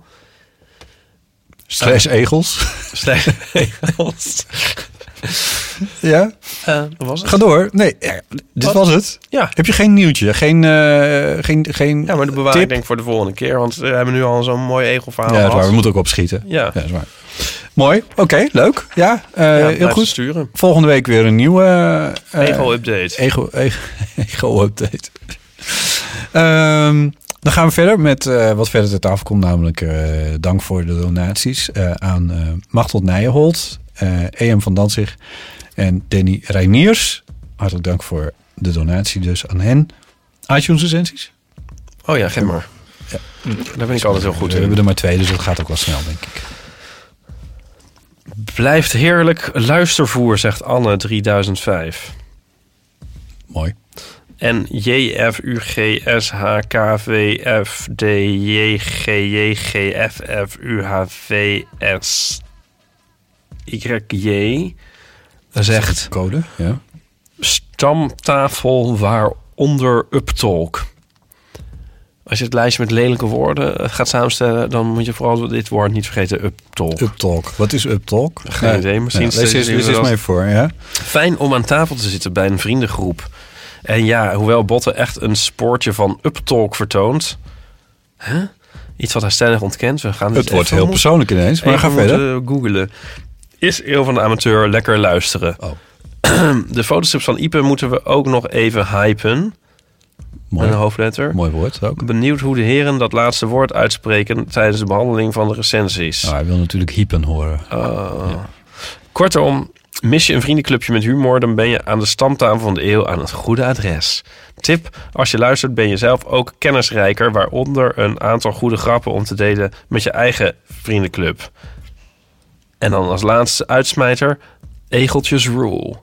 /egels. /egels. Ja? Dat was het. Ga door. Nee, dit was het. Ja. Heb je geen nieuwtje? Geen ja, maar dat bewaar ik denk ik voor de volgende keer. Want we hebben nu al zo'n mooi egelverhaal gehad. Ja, dat is waar. We moeten ook opschieten. Ja. Dat is waar. Mooi. Oké, leuk. Ja, heel goed. Sturen. Volgende week weer een nieuwe... Ego-update. Ego-update. Dan gaan we verder met wat verder ter tafel komt. Namelijk dank voor de donaties aan Machteld Nijenholt, E.M. van Danzig en Danny Reiniers. Hartelijk dank voor de donatie dus aan hen. iTunes recensies? Oh ja, geef maar. Ja. Daar ben ik altijd heel goed in. We hebben er maar 2, dus dat gaat ook wel snel, denk ik. Blijft heerlijk luistervoer, zegt Anne 3005. Mooi. En JFUGSHKVFDJGJFFUHVSYJ zegt... Code, ja. Stamtafel waaronder Uptalk. Als je het lijstje met lelijke woorden gaat samenstellen, dan moet je vooral dit woord niet vergeten, Uptalk. Uptalk. Wat is Uptalk? Geen idee. Misschien lees eens mee voor, ja. Fijn om aan tafel te zitten bij een vriendengroep. En ja, hoewel Botte echt een spoortje van Uptalk vertoont... Iets wat hij stellig ontkent. We gaan het wordt heel persoonlijk ineens, maar ga verder. Googelen. Is Eeuw van de Amateur lekker luisteren? Oh. De fotostrips van Ipe moeten we ook nog even hypen. Mooi. Een hoofdletter. Mooi woord ook. Benieuwd hoe de heren dat laatste woord uitspreken tijdens de behandeling van de recensies. Nou, hij wil natuurlijk hypen horen. Ja. Kortom, mis je een vriendenclubje met humor, dan ben je aan de stamtafel van de eeuw aan het goede adres. Tip, als je luistert ben je zelf ook kennisrijker, waaronder een aantal goede grappen om te delen met je eigen vriendenclub. En dan als laatste uitsmijter, Egeltjes Rule.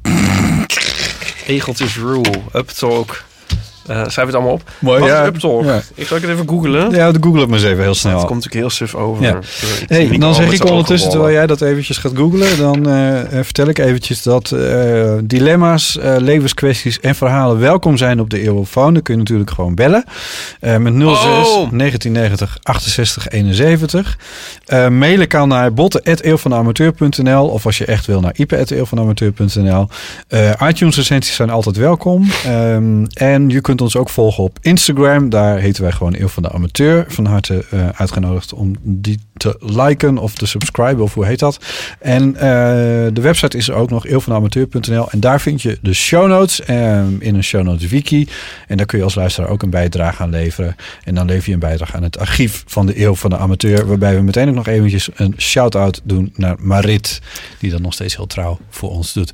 Egeltjes Rule, Uptalk. Schrijf het allemaal op. Mooi, Wat ja. is Uptalk? Ja. Ik zal het even googlen. Ja, de Google het maar eens even heel snel. Het komt natuurlijk heel suf over. Ja. Hey, dan zeg ik ondertussen, terwijl jij dat eventjes gaat googlen, dan vertel ik eventjes dat dilemma's, levenskwesties en verhalen welkom zijn op de Eeuwofoon. Dan kun je natuurlijk gewoon bellen. Met 06 1990 68 71. Mailen kan naar botten@eeuwvandeamateur.nl of als je echt wil naar ipe@eeuwvandeamateur.nl. iTunes recensies zijn altijd welkom. En je kunt ons ook volgen op Instagram. Daar heten wij gewoon Eeuw van de Amateur. Van harte uitgenodigd om die te liken of te subscriben of hoe heet dat. En de website is er ook nog, eeuwvandeamateur.nl. En daar vind je de show notes in een show notes wiki. En daar kun je als luisteraar ook een bijdrage aan leveren. En dan lever je een bijdrage aan het archief van de Eeuw van de Amateur. Waarbij we meteen ook nog eventjes een shout-out doen naar Marit. Die dat nog steeds heel trouw voor ons doet.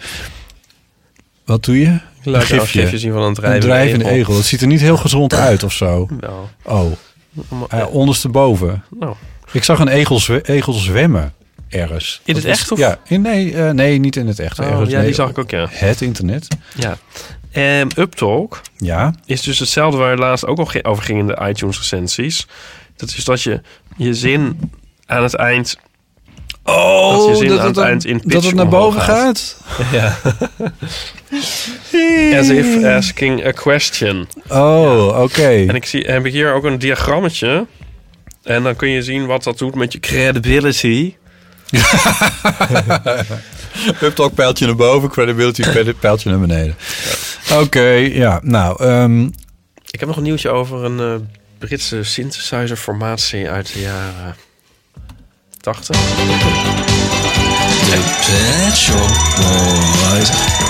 Wat doe je? Laat een gifje zien van een drijvende egel. Het ziet er niet heel gezond uit of zo. Nou. Oh. Ondersteboven. Nou. Ik zag een egel zwemmen ergens. In het echt? Of? Ja. Nee, niet in het echt. Oh, ja, die zag ik ook, ja. Het internet. Ja. Uptalk is dus hetzelfde waar het laatst ook al over ging in de iTunes recensies. Dat is dat je zin aan het eind... Oh, dat het naar boven gaat? Ja. As if asking a question. Oh, oké. En heb ik hier ook een diagrammetje. En dan kun je zien wat dat doet met je credibility. Uptalk pijltje naar boven, credibility pijltje naar beneden. Ja. Oké, ja. Nou, ik heb nog een nieuwtje over een Britse synthesizer formatie uit de jaren 80. De Pet Shop Boys.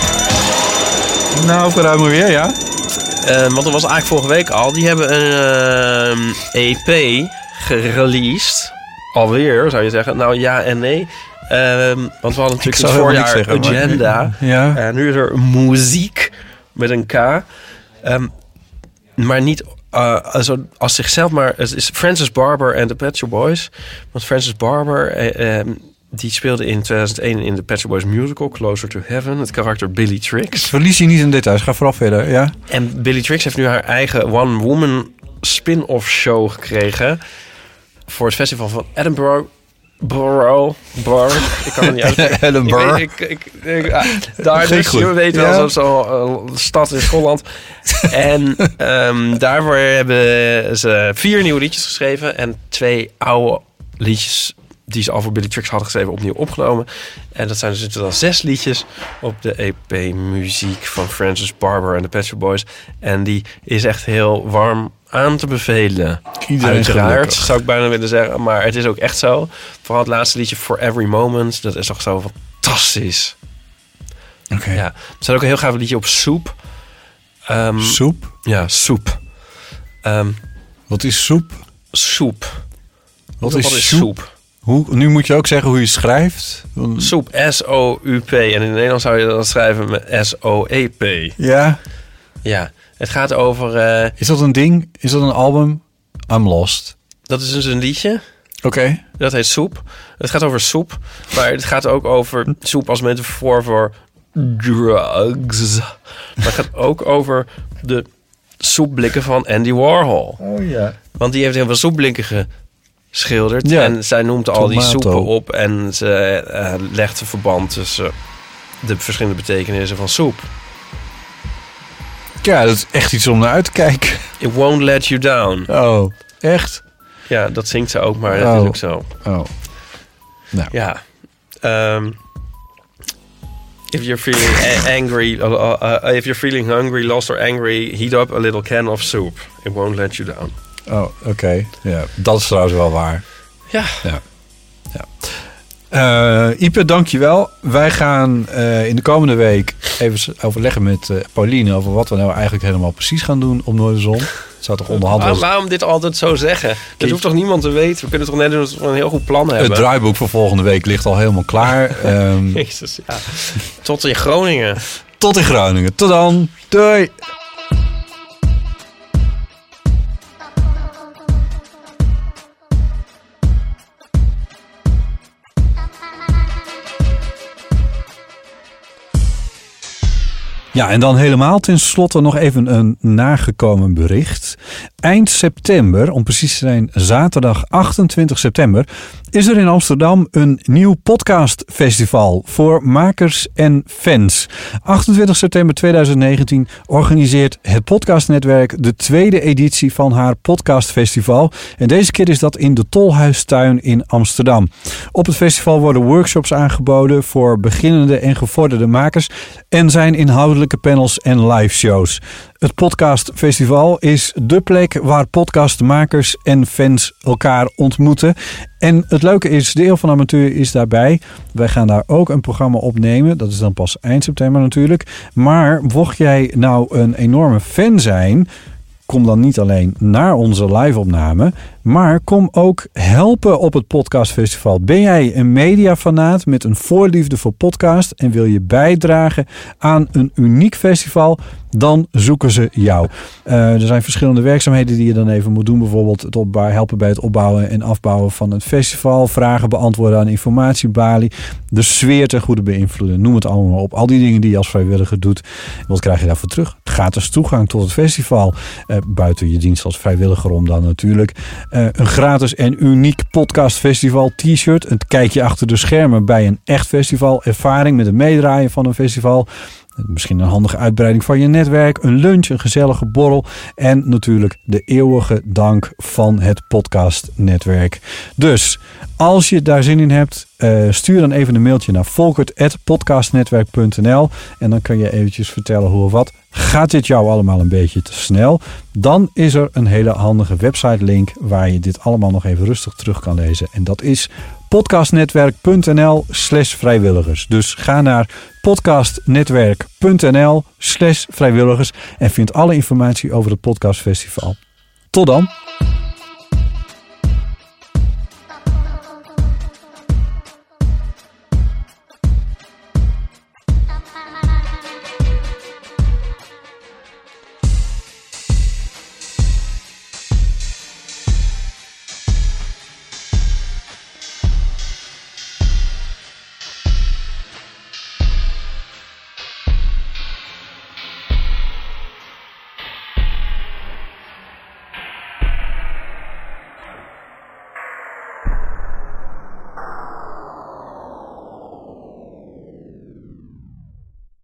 Nou, vooruit maar weer, ja. Want dat was eigenlijk vorige week al. Die hebben een EP gereleased. Alweer, zou je zeggen. Nou, ja en nee. Want we hadden natuurlijk het voorjaar Agenda. Ja. En nu is er muziek met een K. Maar niet als zichzelf, maar het is Francis Barber en de Pet Shop Boys. Want Francis Barber... die speelde in 2001 in de Pet Shop Boys musical Closer to Heaven. Het karakter Billy Trix. Verlies je niet in details. Ga vooral verder, ja. En Billy Trix heeft nu haar eigen one-woman spin-off show gekregen. Voor het festival van Edinburgh. Ik kan het niet uitspreken. Edinburgh. Daar dus, je weet wel, ja. Zo'n stad in Schotland. En daarvoor hebben ze 4 nieuwe liedjes geschreven. En 2 oude liedjes die ze al voor Billy Trix hadden geschreven, opnieuw opgenomen. En dat zijn dus dan 6 liedjes op de EP muziek van Francis Barber en de Pet Shop Boys. En die is echt heel warm aan te bevelen. Iedereen uiteraard, zou ik bijna willen zeggen. Maar het is ook echt zo. Vooral het laatste liedje, For Every Moment. Dat is toch zo fantastisch. Oké. Ja, er staat ook een heel gaaf liedje op Soep. Soep? Ja, Soep. Wat is soep? Soep. Wat is soep? Nu moet je ook zeggen hoe je schrijft. Soep, S-O-U-P. En in het Nederlands zou je dat schrijven met S-O-E-P. Ja? Ja. Het gaat over... Is dat een ding? Is dat een album? I'm Lost. Dat is dus een liedje. Oké. Dat heet Soep. Het gaat over soep. Maar het gaat ook over soep als metafoor voor drugs. Maar het gaat ook over de soepblikken van Andy Warhol. Oh ja. Want die heeft heel veel soepblikken geschilderd. Ja. En zij noemt al die soepen op. En ze legt een verband tussen de verschillende betekenissen van soep. Ja, dat is echt iets om naar uit te kijken. It won't let you down. Oh, echt? Ja, dat zingt ze ook, maar dat is ook zo. Oh. Nou. Ja. If you're feeling angry, if you're feeling hungry, lost or angry, heat up a little can of soup. It won't let you down. Oh, oké. Ja, dat is trouwens wel waar. Ja. Ipe, dankjewel. Wij gaan in de komende week even overleggen met Pauline over wat we nou eigenlijk helemaal precies gaan doen op Noorderzon. Het zou toch onderhand Waarom dit altijd zo zeggen? Dat hoeft toch niemand te weten? We kunnen toch net doen dat we een heel goed plan hebben? Het draaiboek voor volgende week ligt al helemaal klaar. Jezus, ja. Tot in Groningen. Tot in Groningen. Tot dan. Doei. Ja, en dan helemaal tenslotte nog even een nagekomen bericht. Eind september, om precies te zijn zaterdag 28 september... is er in Amsterdam een nieuw podcastfestival voor makers en fans. 28 september 2019 organiseert het podcastnetwerk de tweede editie van haar podcastfestival. En deze keer is dat in de Tolhuistuin in Amsterdam. Op het festival worden workshops aangeboden voor beginnende en gevorderde makers en zijn inhoudelijke panels en live shows. Het podcastfestival is dé plek waar podcastmakers en fans elkaar ontmoeten. En het leuke is, de Eeuw van Amateur is daarbij. Wij gaan daar ook een programma opnemen. Dat is dan pas eind september natuurlijk. Maar mocht jij nou een enorme fan zijn, kom dan niet alleen naar onze live-opname, maar kom ook helpen op het podcastfestival. Ben jij een mediafanaat met een voorliefde voor podcast en wil je bijdragen aan een uniek festival, dan zoeken ze jou. Er zijn verschillende werkzaamheden die je dan even moet doen. Bijvoorbeeld het helpen bij het opbouwen en afbouwen van het festival. Vragen beantwoorden aan informatiebalie. De sfeer ten goede beïnvloeden. Noem het allemaal op. Al die dingen die je als vrijwilliger doet. Wat krijg je daarvoor terug? Gratis toegang tot het festival. Buiten je dienst als vrijwilliger om dan natuurlijk. Een gratis en uniek podcastfestival t-shirt. Een kijkje achter de schermen bij een echt festival. Ervaring met het meedraaien van een festival. Misschien een handige uitbreiding van je netwerk, een lunch, een gezellige borrel en natuurlijk de eeuwige dank van het podcastnetwerk. Dus als je daar zin in hebt, stuur dan even een mailtje naar volkert@podcastnetwerk.nl en dan kan je eventjes vertellen hoe of wat. Gaat dit jou allemaal een beetje te snel? Dan is er een hele handige website link waar je dit allemaal nog even rustig terug kan lezen. En dat is podcastnetwerk.nl/vrijwilligers. Dus ga naar podcastnetwerk.nl/vrijwilligers en vind alle informatie over het podcastfestival. Tot dan!